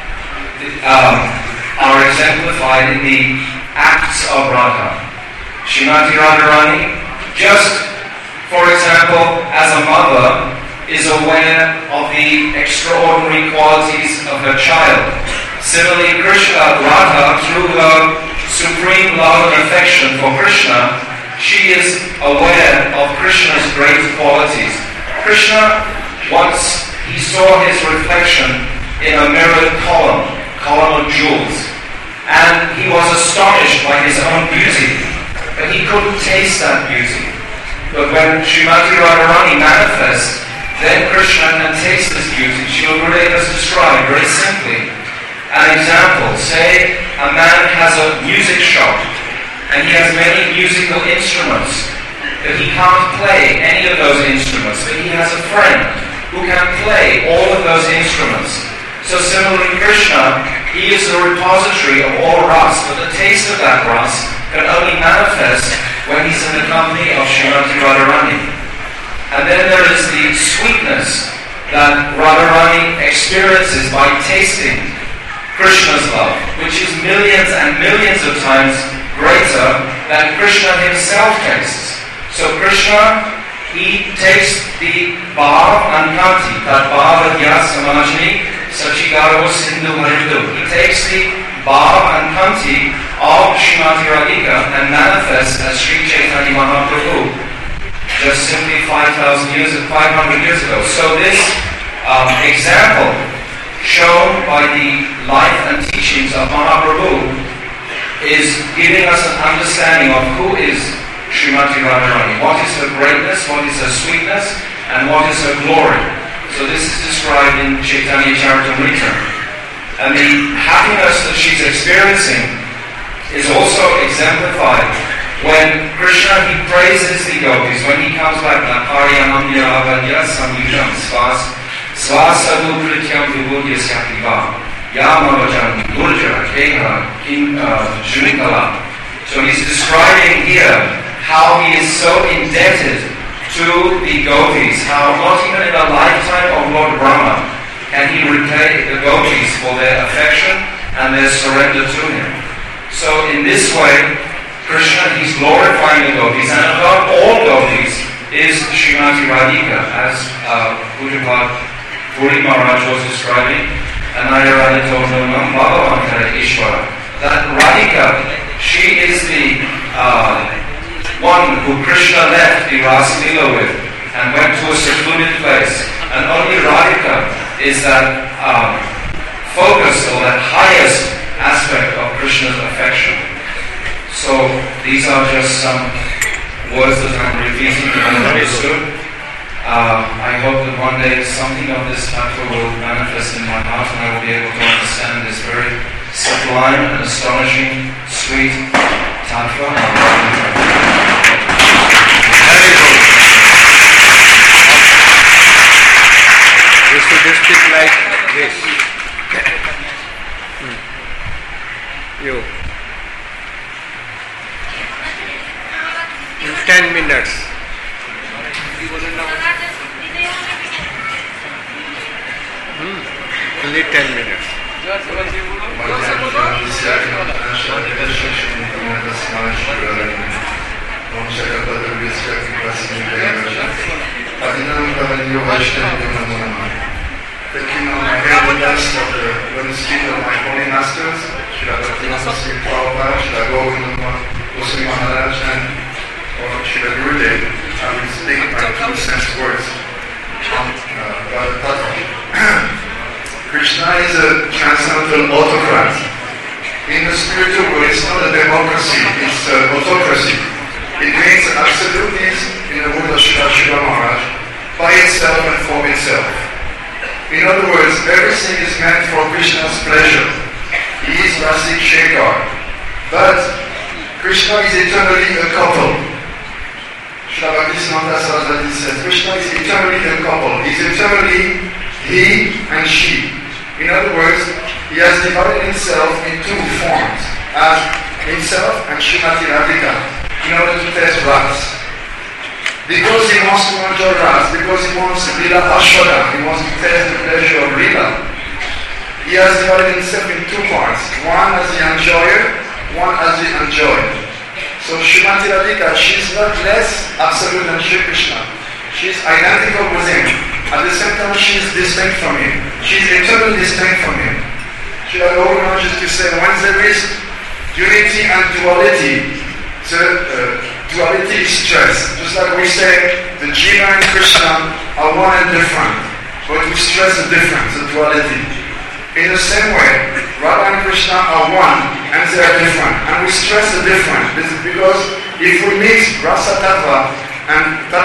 are exemplified in the acts of Radha. Srimati Radharani, just for example, as a mother, is aware of the extraordinary qualities of her child. Similarly, Radha, through her supreme love and affection for Krishna, she is aware of Krishna's great qualities. Krishna, once he saw his reflection in a mirrored column of jewels, and he was astonished by his own beauty, but he couldn't taste that beauty. But when Srimati Radharani manifests, then Krishna can taste this beauty. Srila Gurudev has described very simply an example. Say a man has a music shop and he has many musical instruments, but he can't play any of those instruments, but he has a friend who can play all of those instruments. So similarly, Krishna, he is the repository of all ras, but the taste of that ras can only manifest when he's in the company of Srimati Radharani. And then there is the sweetness that Radharani experiences by tasting Krishna's love, which is millions and millions of times greater than Krishna himself tastes. So Krishna, he takes the Bhav and Kanti, that Bhav Adya Samajni Sachigaro Sindhu Maridu. He takes the Bhav and Kanti of Srimati Radhika and manifests as Sri Chaitanya Mahaprabhu just simply 500 years ago. So this example shown by the life and teachings of Mahaprabhu is giving us an understanding of who is Srimati Radharani, what is her greatness, what is her sweetness, and what is her glory. So this is described in Chaitanya Charitamrita. And the happiness that she's experiencing is also exemplified when Krishna, he praises the yogis, when he comes back, Nakaryanamya Avadya Samyujam Svasadu Krityam Vibhudya Syakriva Yamavajan Durja Keha Junikala. So he's describing here how he is so indebted to the gopis, how not even in a lifetime of Lord Brahma can he repay the gopis for their affection and their surrender to him. So in this way, Krishna, he's glorifying the gopis, and above all gopis is Srimati Radhika, as Pujapad Puri Maharaj was describing, and Radha Nam Bhagavan Kara Ishvara. That Radhika, she is the one who Krishna left the Rasa Leela with and went to a secluded place. And only Radhika is that focus or that highest aspect of Krishna's affection. So these are just some words that I'm repeating and understood. I hope that one day something of this tattva will manifest in my heart and I will be able to understand this very sublime and astonishing, sweet tattva. You should speak like this. You. In 10 minutes. Only 10 minutes. Taking on my head the dust of the Buddhist feet of my holy masters, Srila Bhaktivinoda Sri Prabhupada, Srila Govinda Goswami Maharaj, and Srila Gurudev, I will speak my 2 cents words on Radha Tattva. Krishna is a transcendental autocrat. In the spiritual world, it's not a democracy, it's an autocracy. It means absolutism, in the word of Srila Maharaj, by itself and for itself. In other words, everything is meant for Krishna's pleasure. He is Rasik Shekhar. But Krishna is eternally a couple. Srila Bhaktisiddhanta Saraswati says, Krishna is eternally a couple. He is eternally he and she. In other words, he has divided himself in 2 forms, as himself and Srimati Radhika, in order to test Ras. Because he wants to enjoy Ras, because he wants Lila Ashwada, he wants to test the pleasure of Lila, he has divided himself in 2 parts, one as the enjoyer, one as the enjoyed. So Srimati Radhika, she's not less absolute than Shri Krishna. She's identical with him. At the same time, she's distinct from him. She's eternally distinct from him. Srila Gauranga used to say, when there is unity and duality, the duality is stress. Just like we say, the Jiva and Krishna are one and different, but we stress the difference, the duality. In the same way, Radha and Krishna are one, and they are different, and we stress the difference. This is because if we mix Rasa Tattva and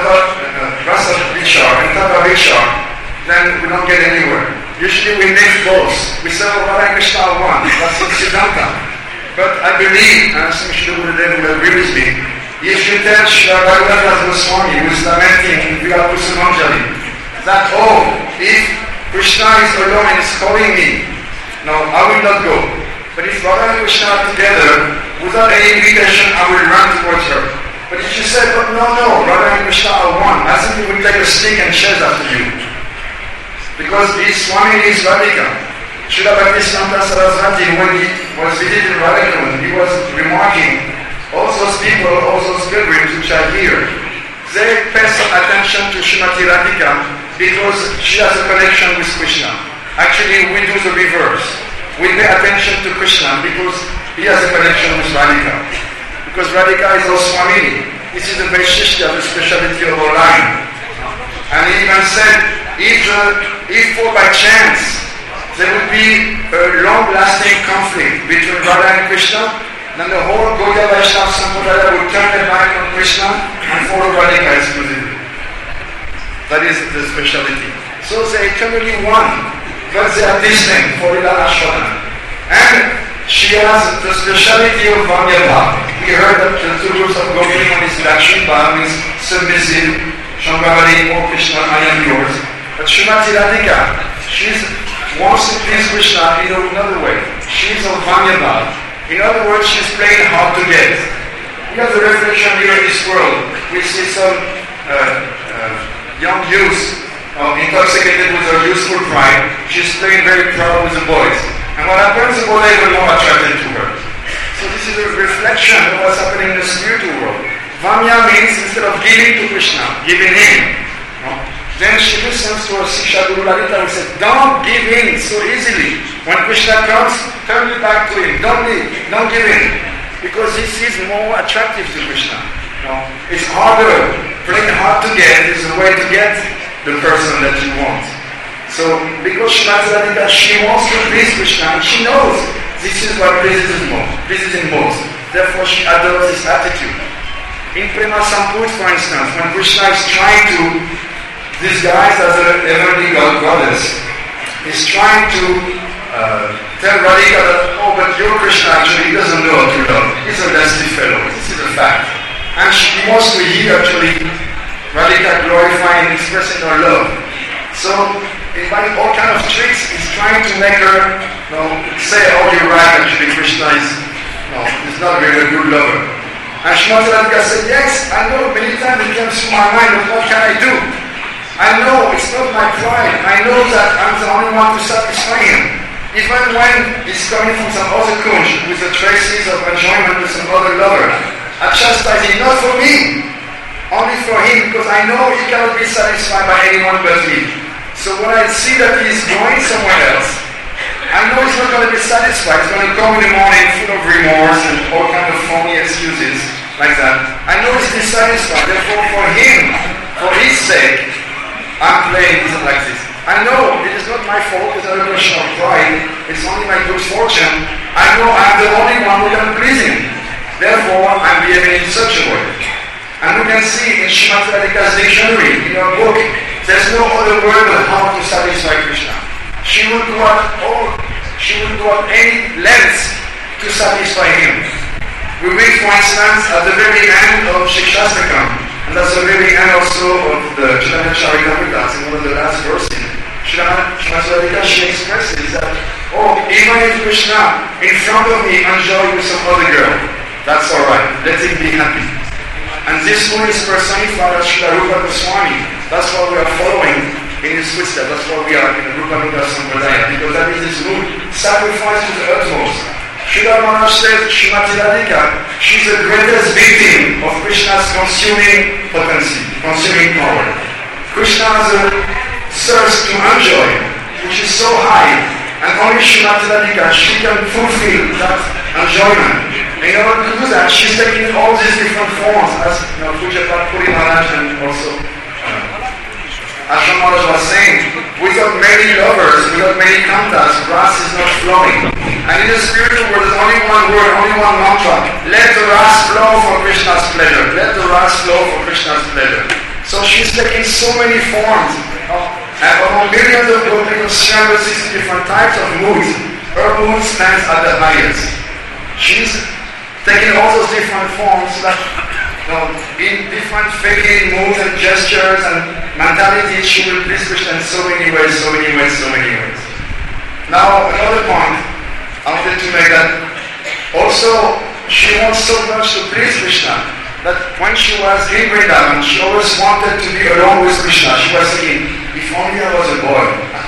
Rasa Vichar and Tattva Vichar, then we don't get anywhere. Usually we mix both. We say, oh, Radha and Krishna are one. That's Siddhanta. But I believe, and I think Srila Gurudev will agree with me, if you tell Srila Bhagavata Goswami, who is lamenting in Vilakusumanjali, that, oh, if Krishna is alone and is calling me, no, I will not go. But if Radha and Krishna are together, without any invitation, I will run towards her. But if you say, but no, Radha and Krishna are one, I think we will take a stick and chase after you. because his Swami is Radhika. Srila Bhaktisiddhanta Saraswati, when he was visiting Radhakund, he was remarking, all those people, all those pilgrims which are here, they pay some attention to Srimati Radhika because she has a connection with Krishna. Actually, we do the reverse. We pay attention to Krishna because he has a connection with Radhika. Because Radhika is our Swamini. This is the Vaishishya, the speciality of our line. And he even said, if for by chance there would be a long-lasting conflict between Radha and Krishna, then the whole Gaudiya Vaishnava Sampradaya would turn their back on Krishna and follow Radhika exclusively. That is the speciality. So they eternally one, but they are distinct for Lila Ashwara. And she has the speciality of Vamyabha. We heard that the two groups of Gopinath is Lakshmi Bhav, means submissive, Shambhavali, oh Krishna, I am yours. But Srimati Radhika, she wants to please Krishna in another way. She is of Vamyabha. In other words, she's playing hard to get. We have the reflection here in this world. We see some young youths intoxicated with her youthful pride. She's playing very proud with the boys. And what happens, the boys are even more attracted to her. So this is a reflection of what's happening in the spiritual world. Vamya means instead of giving to Krishna, giving him. Then she listens to her Siksha Guru Lalita and says, don't give in so easily. When Krishna comes, turn you back to him. Don't give in. Because this is more attractive to Krishna. It's harder. Playing hard to get is the way to get the person that you want. So, because Srimati Radhika, she wants to please Krishna, and she knows this is what pleases him most. Therefore, she adopts this attitude. In Prema Samput, for instance, when Krishna is trying to disguised as a heavenly goddess, is trying to tell Radhika that, oh, but your Krishna actually doesn't know how to love. He's a nasty fellow. This is a fact. And she wants to hear actually Radhika glorifying and expressing her love. So, by all kind of tricks, he's trying to make her say, oh, you're right, actually Krishna is not really a good lover. And Srimati Radhika said, yes, I know, many times it comes to my mind, but what can I do? I know it's not my pride. I know that I'm the only one to satisfy him. Even when he's coming from some other kunj with the traces of enjoyment with some other lover, I chastise him, not for me, only for him, because I know he cannot be satisfied by anyone but me. So when I see that he's going somewhere else, I know he's not going to be satisfied. He's going to come in the morning full of remorse and all kinds of phony excuses like that. I know he's dissatisfied. Therefore, for him, for his sake, I'm playing like this. I know it is not my fault, it's not a question of pride, it's only my good fortune. I know I'm the only one who can please him. Therefore, I'm behaving in such a way. And we can see in Srimati Radhika's dictionary, in her book, there's no other word on how to satisfy Krishna. She would go at any lengths to satisfy him. We read, for instance, at the very end of Shikshastakam, and that's the very end also of the Chaitanya Charitamrita, in one of the last verses. Srimati Radhika, she expresses that, oh, even if Krishna in front of me enjoy with some other girl, that's alright, let him be happy. And this mood is personified as Srila Rupa Goswami. That's what we are following in his footsteps. That's what we are in the Rupa Nuga Sampradaya, because that is his mood, sacrifice to the utmost. Srila Maharaj says, Srimati Radhika, she's the greatest victim of Krishna's consuming potency, consuming power. Krishna has a thirst to enjoy, which is so high, and only Srimati Radhika, she can fulfill that enjoyment. In order to do that, she's taking all these different forms, as Pujapad Puri Maharaj and also Ashram Maharaj was saying, without many lovers, without many kantas, ras is not flowing. And in the spiritual world, there's only one word, only one mantra. Let the ras flow for Krishna's pleasure. Let the ras flow for Krishna's pleasure. So she's taking so many forms. And among millions of devotees, 360 different types of moods, her mood stands at the highest. She's taking all those different forms that in different faking moods and gestures and mentalities, she will please Krishna in so many ways, so many ways, so many ways. Now, another point I wanted to make that also she wants so much to please Krishna that when she was in Vrindavan, she always wanted to be alone with Krishna. She was thinking, if only I was a boy, I could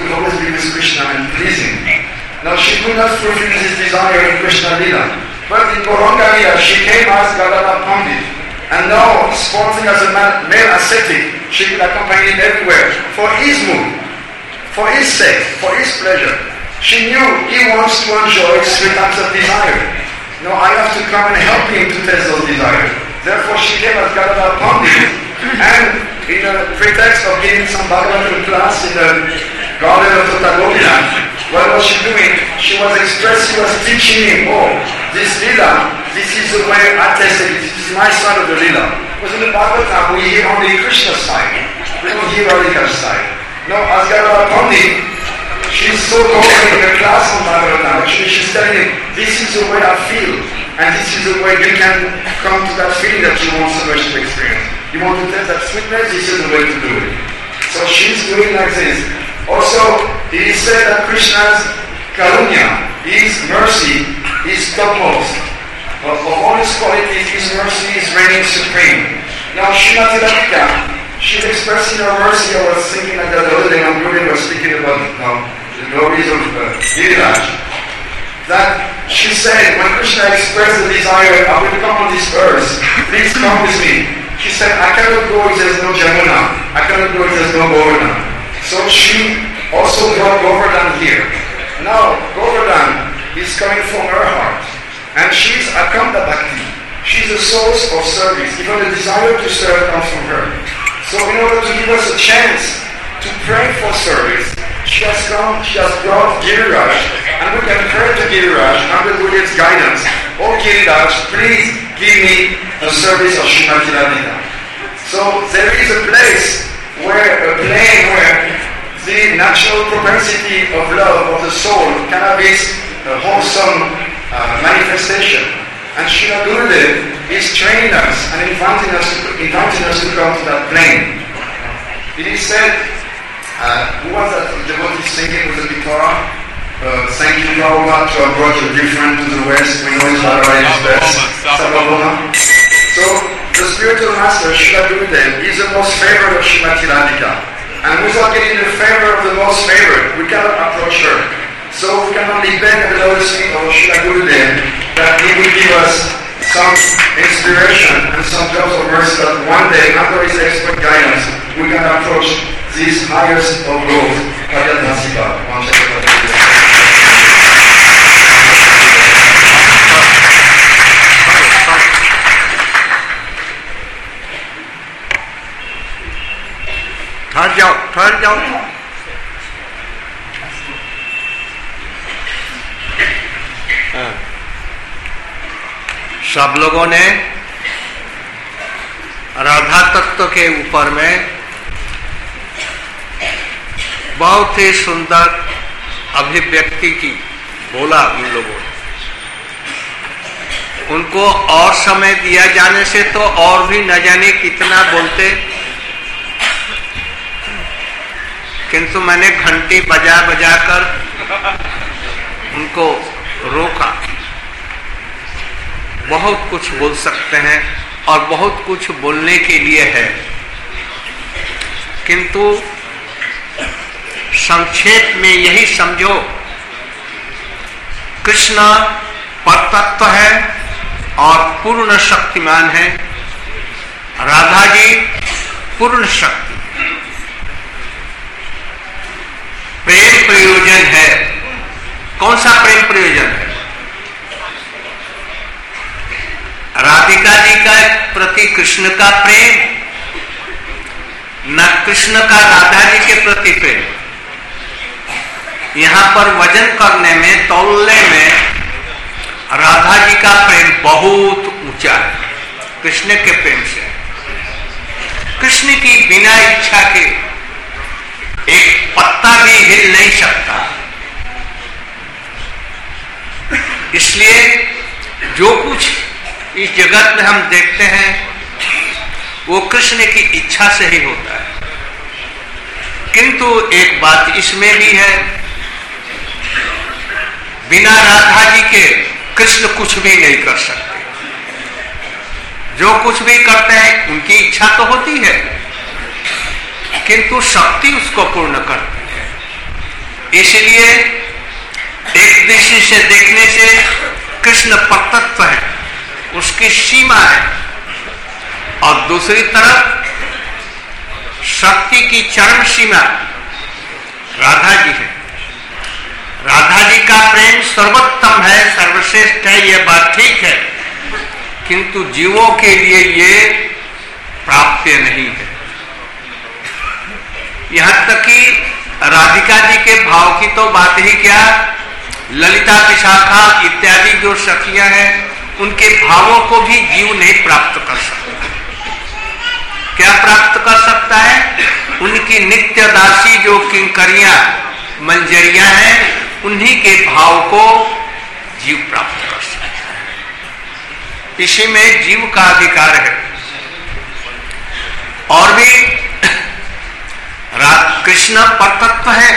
could always be with Krishna and please him. Now she could not fulfill this desire in Krishna Lila. But in Gauranga Lila, she came as Gadadhar Pandit. And now, sporting as a male ascetic, she could accompany him everywhere for his mood, for his sake, for his pleasure. She knew he wants to enjoy three types of desire. Now I have to come and help him to test those desires. Therefore she came as Gadadhar Pandit, and in the pretext of giving some Bhagavatam class in the garden of Totagopinath, what was she doing? She was teaching him, oh, this Lila, this is the way I tested it. This is my side of the Lila. Because in the Bhagavatam, we hear only Krishna's side. We don't hear Radhika's side. No, as Gadadhar Pandit, she's so confident in the class on Bhagavatam. Actually, she's telling him, this is the way I feel. And this is the way you can come to that feeling that you want so much to experience. You want to test that sweetness, this is the way to do it. So she's doing like this. Also, it is said that Krishna's karunya, his mercy, is topmost. Of all his qualities, his mercy is reigning supreme. Now, Srimati Radhika, she's expressing her mercy. I was thinking like that the other day when Guru was speaking about the glories of Giriraj. That she said, when Krishna expressed the desire, I will come on this earth, please come with me. She said, I cannot go if there's no Jamuna. I cannot go if there's no Govardhan. So she also brought Govardhan here. Now, Govardhan is coming from her heart. And she's Akanda Bhakti. She's a source of service. Even the desire to serve comes from her. So in order to give us a chance to pray for service, she has brought Giriraj. And we can pray to Giriraj under Guru's guidance. Oh Giriraj, please give me a service of Srimati Radhika. So there is a place where the natural propensity of love of the soul can have its wholesome manifestation. And Srila Gurudev is training us and inviting us to come to that plane. It is said, who was that devotee singing with the guitar? Thank you, Prabhupada, to have brought you different to the West. We know it's Radharani is best. Sarvabhauma. So, the spiritual master, Srila Gurudev, is the most favored of Srimati Radhika. And without getting the favor of the most favored, we cannot approach her. So we can only beg at the lotus feet of Srila Gurudev that he will give us some inspiration and some drops of mercy that one day, under his expert guidance, we can approach this highest of roads, Pajatasiva. ठहर जाओ सब लोगों ने राधा तत्व के ऊपर में बहुत ही सुंदर अभिव्यक्ति की बोला उन लोगों ने। उनको और समय दिया जाने से तो और भी न जाने कितना बोलते, किंतु मैंने घंटी बजा कर उनको रोका। बहुत कुछ बोल सकते हैं और बहुत कुछ बोलने के लिए है, किंतु संक्षेप में यही समझो, कृष्ण परतत्व है और पूर्ण शक्तिमान है, राधा जी पूर्ण शक्ति। प्रेम प्रयोजन है। कौन सा प्रेम प्रयोजन है? राधिका जी का प्रति कृष्ण का प्रेम, न कृष्ण का राधा जी के प्रति प्रेम। यहां पर वजन करने में, तौलने में राधा जी का प्रेम बहुत ऊंचा है कृष्ण के प्रेम से। कृष्ण की बिना इच्छा के एक पत्ता भी हिल नहीं सकता। इसलिए जो कुछ इस जगत में हम देखते हैं वो कृष्ण की इच्छा से ही होता है। किंतु एक बात इसमें भी है, बिना राधा जी के कृष्ण कुछ भी नहीं कर सकते। जो कुछ भी करते हैं उनकी इच्छा तो होती है, किंतु शक्ति उसको पूर्ण करती है। इसलिए एक दृष्टि से देखने से कृष्ण परतत्व है, उसकी सीमा है, और दूसरी तरफ शक्ति की चरम सीमा राधा जी है। राधा जी का प्रेम सर्वोत्तम है, सर्वश्रेष्ठ है, यह बात ठीक है, किंतु जीवों के लिए ये प्राप्य नहीं है। यहां तक कि राधिका जी के भाव की तो बात ही क्या, ललिता विशाखा इत्यादि जो सखियां हैं उनके भावों को भी जीव नहीं प्राप्त कर सकता। क्या प्राप्त कर सकता है? उनकी नित्य दासी जो किंकरियां मंजरियां हैं, उन्हीं के भाव को जीव प्राप्त कर सकता है। इसी में जीव का अधिकार है। और भी कृष्ण परतत्व है,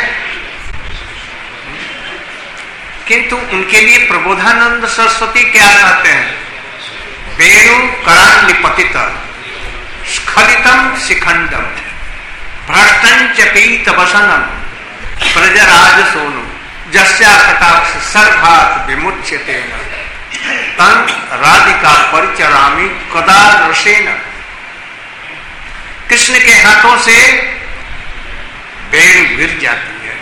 किंतु उनके लिए प्रबोधानंद सरस्वती क्या कहते हैं? वेणु करान निपतित स्खलितम शिखंडम भ्रष्टंच पीत वसनम प्रजराज सोनु जस्या कटाक्ष सर्वात विमुच्यते तन राधिका परिचरामि कदा रसेन। कृष्ण के हाथों से बेल गिर जाती है,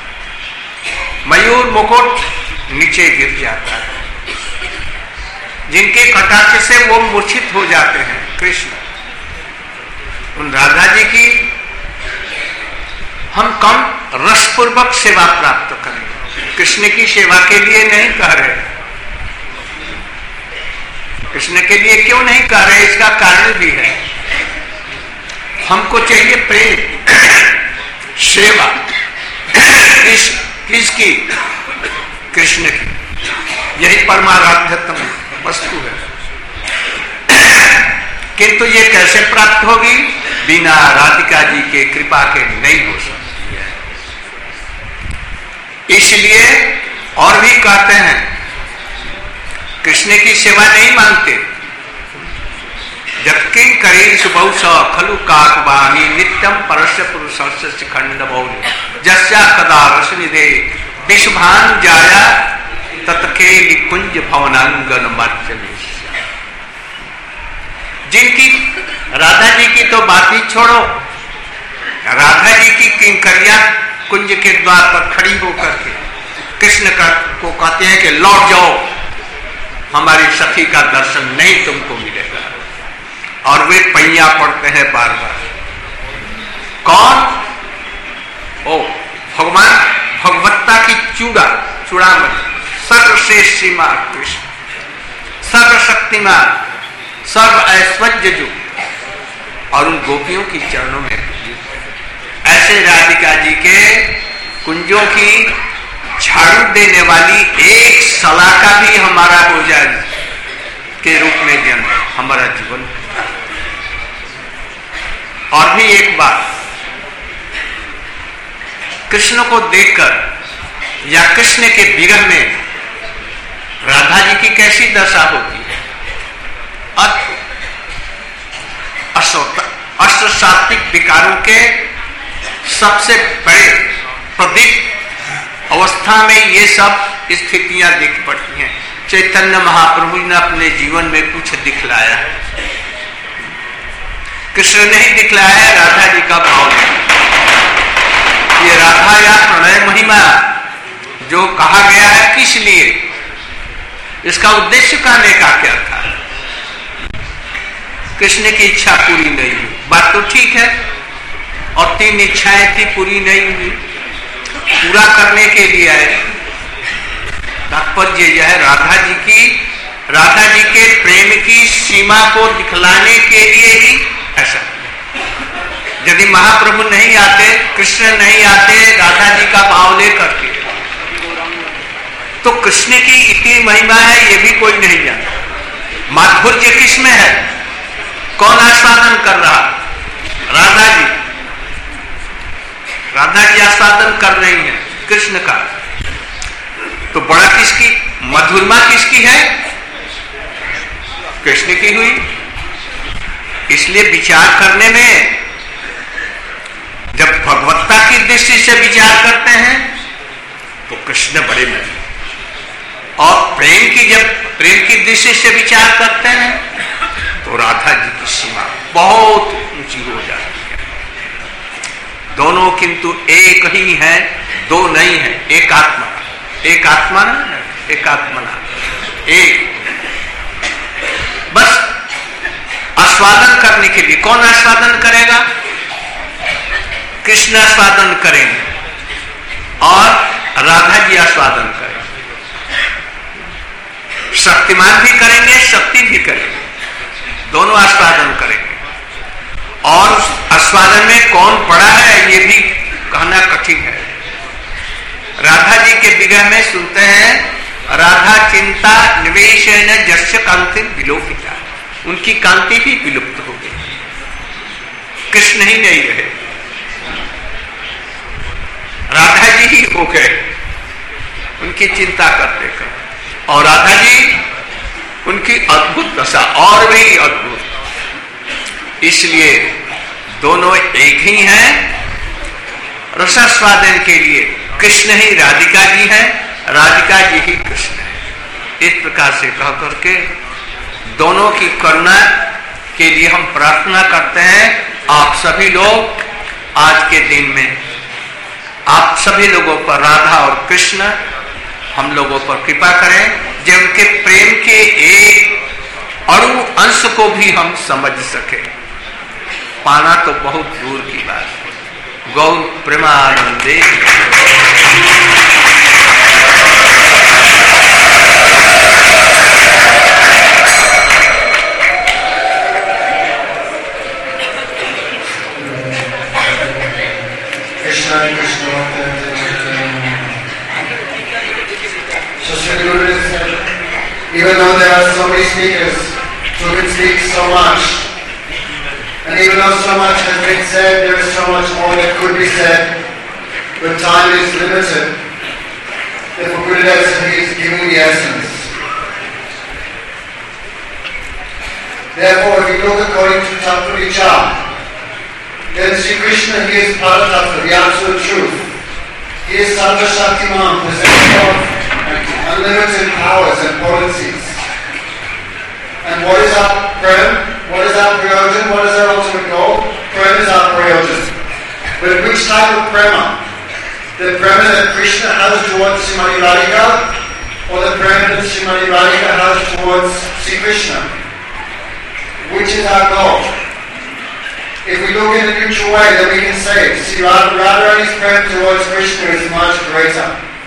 मयूर मुकुट नीचे गिर जाता है, जिनके कटाक्ष से वो मूर्छित हो जाते हैं कृष्ण। उन राधा जी की हम कम रसपूर्वक सेवा प्राप्त करें, कृष्ण की सेवा के लिए नहीं कह रहे। कृष्ण के लिए क्यों नहीं कह रहे, इसका कारण भी है। हमको चाहिए प्रेम, सेवा, किसकी? कृष्ण की। यही परमाराध्यतम वस्तु है। किंतु ये कैसे प्राप्त होगी? बिना राधिका जी के कृपा के नहीं हो सकती है। इसलिए और भी कहते हैं, कृष्ण की सेवा नहीं मांगते। जबकिं करेश बहुश खलु काकवाणी नित्यम परस्य पुरुषस्य शिखंड बहुल जस्या कदा रसनिधे विश्वभान जाया तत्खेलि कुंज भवनांगन मर्चनेश। जिनकी राधा जी की तो बात ही छोड़ो, राधा जी की किंकरियां कुंज के द्वार पर खड़ी होकर के कृष्ण को कहते हैं कि लौट जाओ, हमारी सखी का दर्शन नहीं तुमको मिलेगा। और वे पैया पड़ते हैं बार बार। कौन? ओ भगवान भगवत्ता की चूड़ामणि, सर्वश्रेष्ठ श्रीमान कृष्ण, सर्वशक्तिमान, सर्व ऐश्वर्य जो, और उन गोपियों की चरणों में ऐसे राधिका जी के कुंजों की झाड़ू देने वाली एक सलाका भी हमारा हो जाए के रूप में जन्म हमारा जीवन। और भी एक बात, कृष्ण को देखकर या कृष्ण के विरह में राधा जी की कैसी दशा होती है। अष्ट सात्विक विकारों के सबसे बड़े प्रदीप अवस्था में ये सब स्थितियां दिख पड़ती हैं। चैतन्य महाप्रभु ने अपने जीवन में कुछ दिखलाया है, कृष्ण नहीं दिखलाया है, राधा जी का भाव है। ये राधा या प्रणय महिमा जो कहा गया है, किस लिए? इसका उद्देश्य कहने का क्या था? कृष्ण की इच्छा पूरी नहीं हुई, बात तो ठीक है, और 3 इच्छाएं थी पूरी नहीं हुई, पूरा करने के लिए आए। तात्पर्य यह है राधा जी के प्रेम की सीमा को दिखलाने के लिए ही ऐसा। यदि महाप्रभु नहीं आते, कृष्ण नहीं आते राधा जी का भाव लेकर के, तो कृष्ण की इतनी महिमा है ये भी कोई नहीं जानता। माधुर्य किसमें है? कौन आस्वादन कर रहा? राधा जी। राधा जी आस्वादन कर रही है कृष्ण का, तो बड़ा किसकी मधुरमा किसकी है? कृष्ण की हुई। इसलिए विचार करने में जब भगवत्ता की दृष्टि से विचार करते हैं कृष्ण बड़े नहीं। और प्रेम की दृष्टि से विचार करते हैं तो राधा जी की सीमा बहुत ऊंची हो जाती है। दोनों किंतु एक ही है, दो नहीं है, एक आत्मा ना एक। बस आस्वादन करने के लिए कौन आस्वादन करेगा? कृष्ण आस्वादन करेंगे और राधा जी आस्वादन करेंगे। शक्तिमान भी करेंगे, शक्ति भी करेंगे, दोनों आस्वादन करेंगे। और आस्वादन में कौन पड़ा है ये भी कहना कठिन है। राधा जी के विरह में सुनते हैं, राधा चिंता निवेशन जस्य कांति विलोपिता, उनकी कांति भी विलुप्त हो गई, कृष्ण ही नहीं रहे, राधा जी ही हो गए उनकी चिंता करते करते। और राधा जी उनकी अद्भुत दशा और भी अद्भुत। इसलिए दोनों एक ही हैं। रसास्वादन के लिए कृष्ण ही राधिका जी हैं, राधिका जी ही कृष्ण है। इस प्रकार से कह करके दोनों की करुणा के लिए हम प्रार्थना करते हैं। आप सभी लोग आज के दिन में आप सभी लोगों पर राधा और कृष्ण हम लोगों पर कृपा करें, जो उनके प्रेम के एक अणु अंश को भी हम समझ सके। पाना तो बहुत दूर की बात है। गौर प्रेमानंदे। Even though there are so many speakers who can speak so much, and even though so much has been said, there is so much more that could be said, but time is limited. Therefore, Gurudev said he is giving the essence. Therefore, if you look according to Tattva Vichar, then Sri Krishna, he is Paratattva, the absolute truth. He is Sarva Shaktiman, possessor of unlimited powers and potencies. And what is our prem? What is our prayojan? What is our ultimate goal? Prem is our prayojan. But which type of prema? The prema that Krishna has towards Srimati Radhika, or the prema that Srimati Radhika has towards Sri Krishna? Which is our goal? If we look in a neutral way, then we can say Sri Radharani's prema towards Krishna is much greater.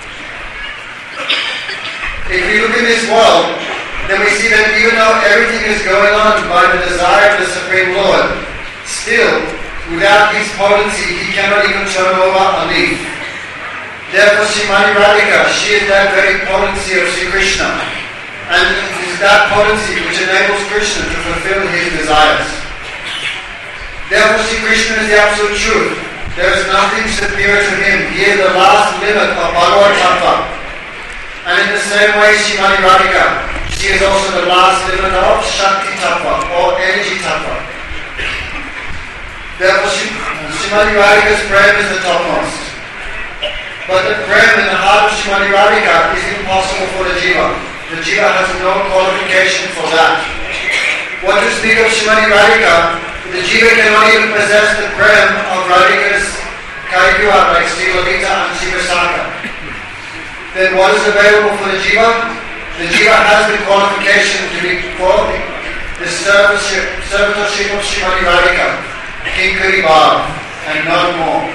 If we look in this world, then we see that even though everything is going on by the desire of the Supreme Lord, still, without his potency, he cannot even turn over a leaf. Therefore, Srimati Radhika, she is that very potency of Sri Krishna. And it is that potency which enables Krishna to fulfill his desires. Therefore, Sri Krishna is the absolute truth. There is nothing superior to him. He is the last limit of Bhagavad Tattva. And in the same way, Srimati Radhika, she is also the last limit of Shakti Tattva, or energy Tattva. Therefore, Srimati Radhika's prem is the topmost. But the prem in the heart of Srimati Radhika is impossible for the jiva. The jiva has no qualification for that. What to speak of Srimati Radhika, the jiva cannot even possess the prem of Radhika's Karikura like Sri Lalita and Sri Visakha. Then what is available for the jiva? The jiva has the qualification to be for the servitorship of Srimati Radhika, Kinkari Bhav, and not more.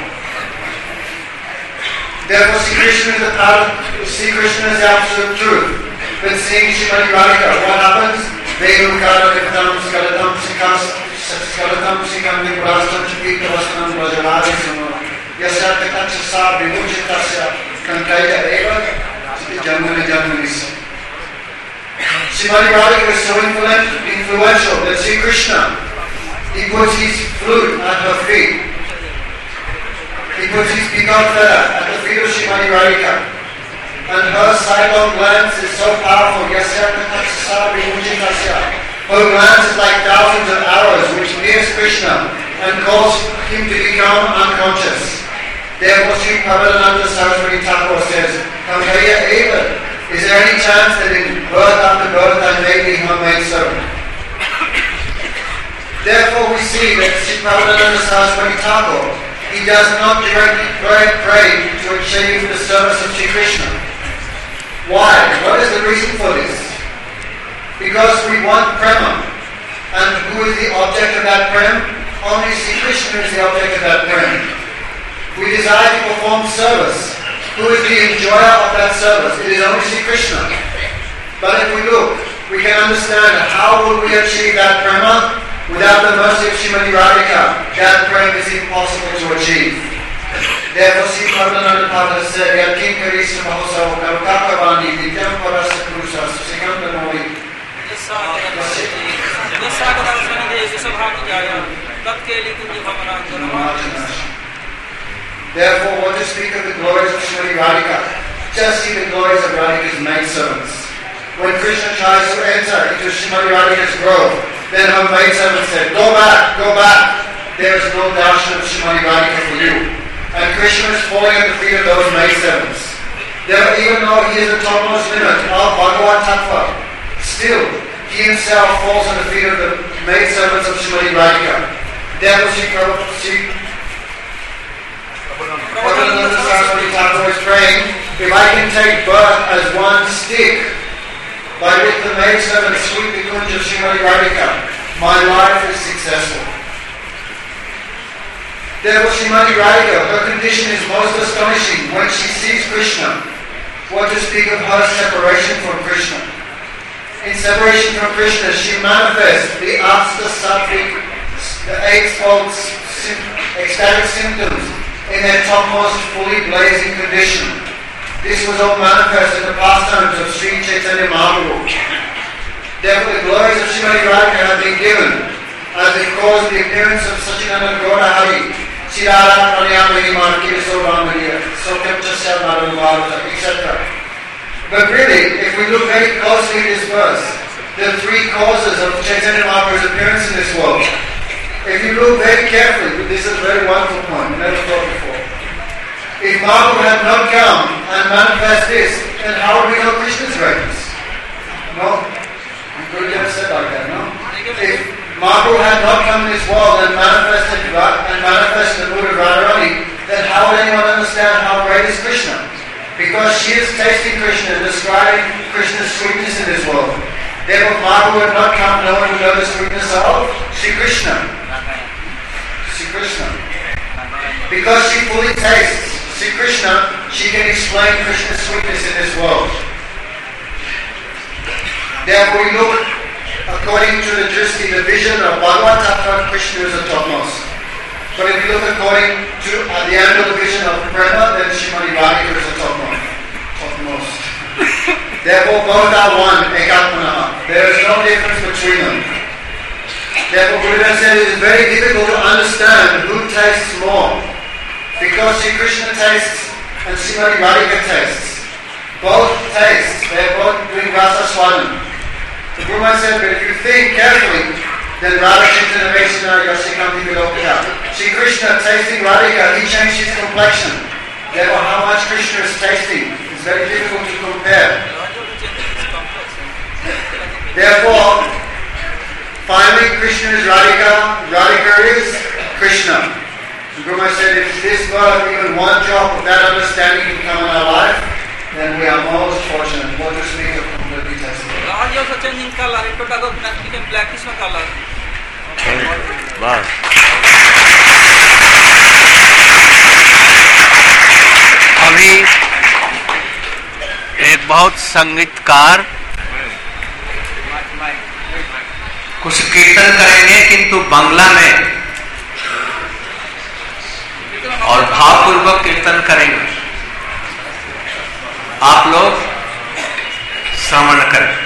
Therefore, Sri Krishna is the absolute truth. But seeing Srimati Radhika, what happens? Venu Kara Vipatam Skalatam Skalatam Sikam Viprastam Chikita Vasanam Vajanadi Suno Yasarta Kachasa Vimuchitasya Kankaya Eva Jamuni Jamunis. Srimati Radhika is so influential that Sri Krishna, he puts his flute at her feet. He puts his peacock feather at the feet of Srimati Radhika. And her sidelong glance is so powerful. Her glance is like thousands of arrows which pierce Krishna and cause him to become unconscious. Therefore, Sri Prabhupada Saraswati Thakur says, Kankaya Eva. Is there any chance that in birth after birth I may be her maidservant? Therefore we see that Sri Prabhupada Saraswati Thakur, he does not directly pray to achieve the service of Sri Krishna. Why? What is the reason for this? Because we want prema. And who is the object of that prema? Only Sri Krishna is the object of that prema. We desire to perform service. Who is the enjoyer of that service? It is only Sri Krishna. But if we look, we can understand how will we achieve that prema? Without the mercy of Srimati Radhika, that prema is impossible to achieve. Therefore, Sri Prabhupada said, Yakin Karisa Mahosa Karukakavani Vidyam Parasa Kurusa Susikanda Mori. Therefore, what to speak of the glories of Srimati Radhika? Just see the glories of Radhika's maidservants. When Krishna tries to enter into Srimati Radhika's grove, then her maidservant said, go back, go back. There is no darshan of Srimati Radhika for you. And Krishna is falling at the feet of those maidservants. Even though he is the topmost limit of Bhagavan Tattva, still, he himself falls at the feet of the maidservants of Srimati Radhika. Therefore, Prabhupada Saraswati Thakur is praying, if I can take birth as one stick, by which the maidservant sweep the kunj of Srimati Radhika, my life is successful. Therefore, Srimati Radhika, her condition is most astonishing when she sees Krishna. What to speak of her separation from Krishna? In separation from Krishna, she manifests the asta sattvic, the eightfold ecstatic symptoms in their topmost fully blazing condition. This was all manifest in the pastimes of Sri Chaitanya Mahaprabhu. Therefore, the glories of Srimati Radhika have been given as they cause the appearance of Sachinanda Gaura Hari, Sirara Pranayamani Markira Saurvamaniya, Sokyamchasya Naranvata, etc. But really, if we look very closely at this verse, the three causes of Chaitanya Mahaprabhu's appearance in this world, if you look very carefully, this is a very wonderful point, never thought before. If Mahaprabhu had not come and manifest this, then how would we know Krishna's greatness? No? Guruji never said like that, no? If Mahaprabhu had not come in this world and manifested the mood of Radharani, then how would anyone understand how great is Krishna? Because she is tasting Krishna and describing Krishna's sweetness in this world. Therefore, Mahaprabhu had not come, no one would know the sweetness of Sri Krishna. Sri Krishna. Because she fully tastes Sri Krishna, she can explain Krishna's sweetness in this world. Therefore, we look according to the Drishti, the vision of Bhagavan Tattva, Krishna is the topmost. But if you look according to the angle vision of Prema, then Srimati Radhika is the topmost. Therefore, both are one, ekatmana. There is no difference between them. Therefore, Gurudev said it is very difficult to understand who tastes more. Because Sri Krishna tastes and Srimati Radhika tastes. Both taste. They are both doing rasa swadam. The Guru Maharaj said, but if you think carefully, then Radha Chintana Vaishnava Yasikanti Vilokita. Sri Krishna tasting Radhika, he changed his complexion. Therefore, how much Krishna is tasting is very difficult to compare. Therefore, finally, Krishna is Radhika, Radhika is Krishna. The Guru Maharaj said, if this birth, even one drop of that understanding can come in our life, then we are most fortunate. What to speak of completely testing. changing color, it became blackish color. Wow. अभी एक बहुत संगीतकार कुछ कीर्तन करेंगे किंतु बांग्ला में और भावपूर्वक कीर्तन करेंगे। आप लोग श्रवण करें।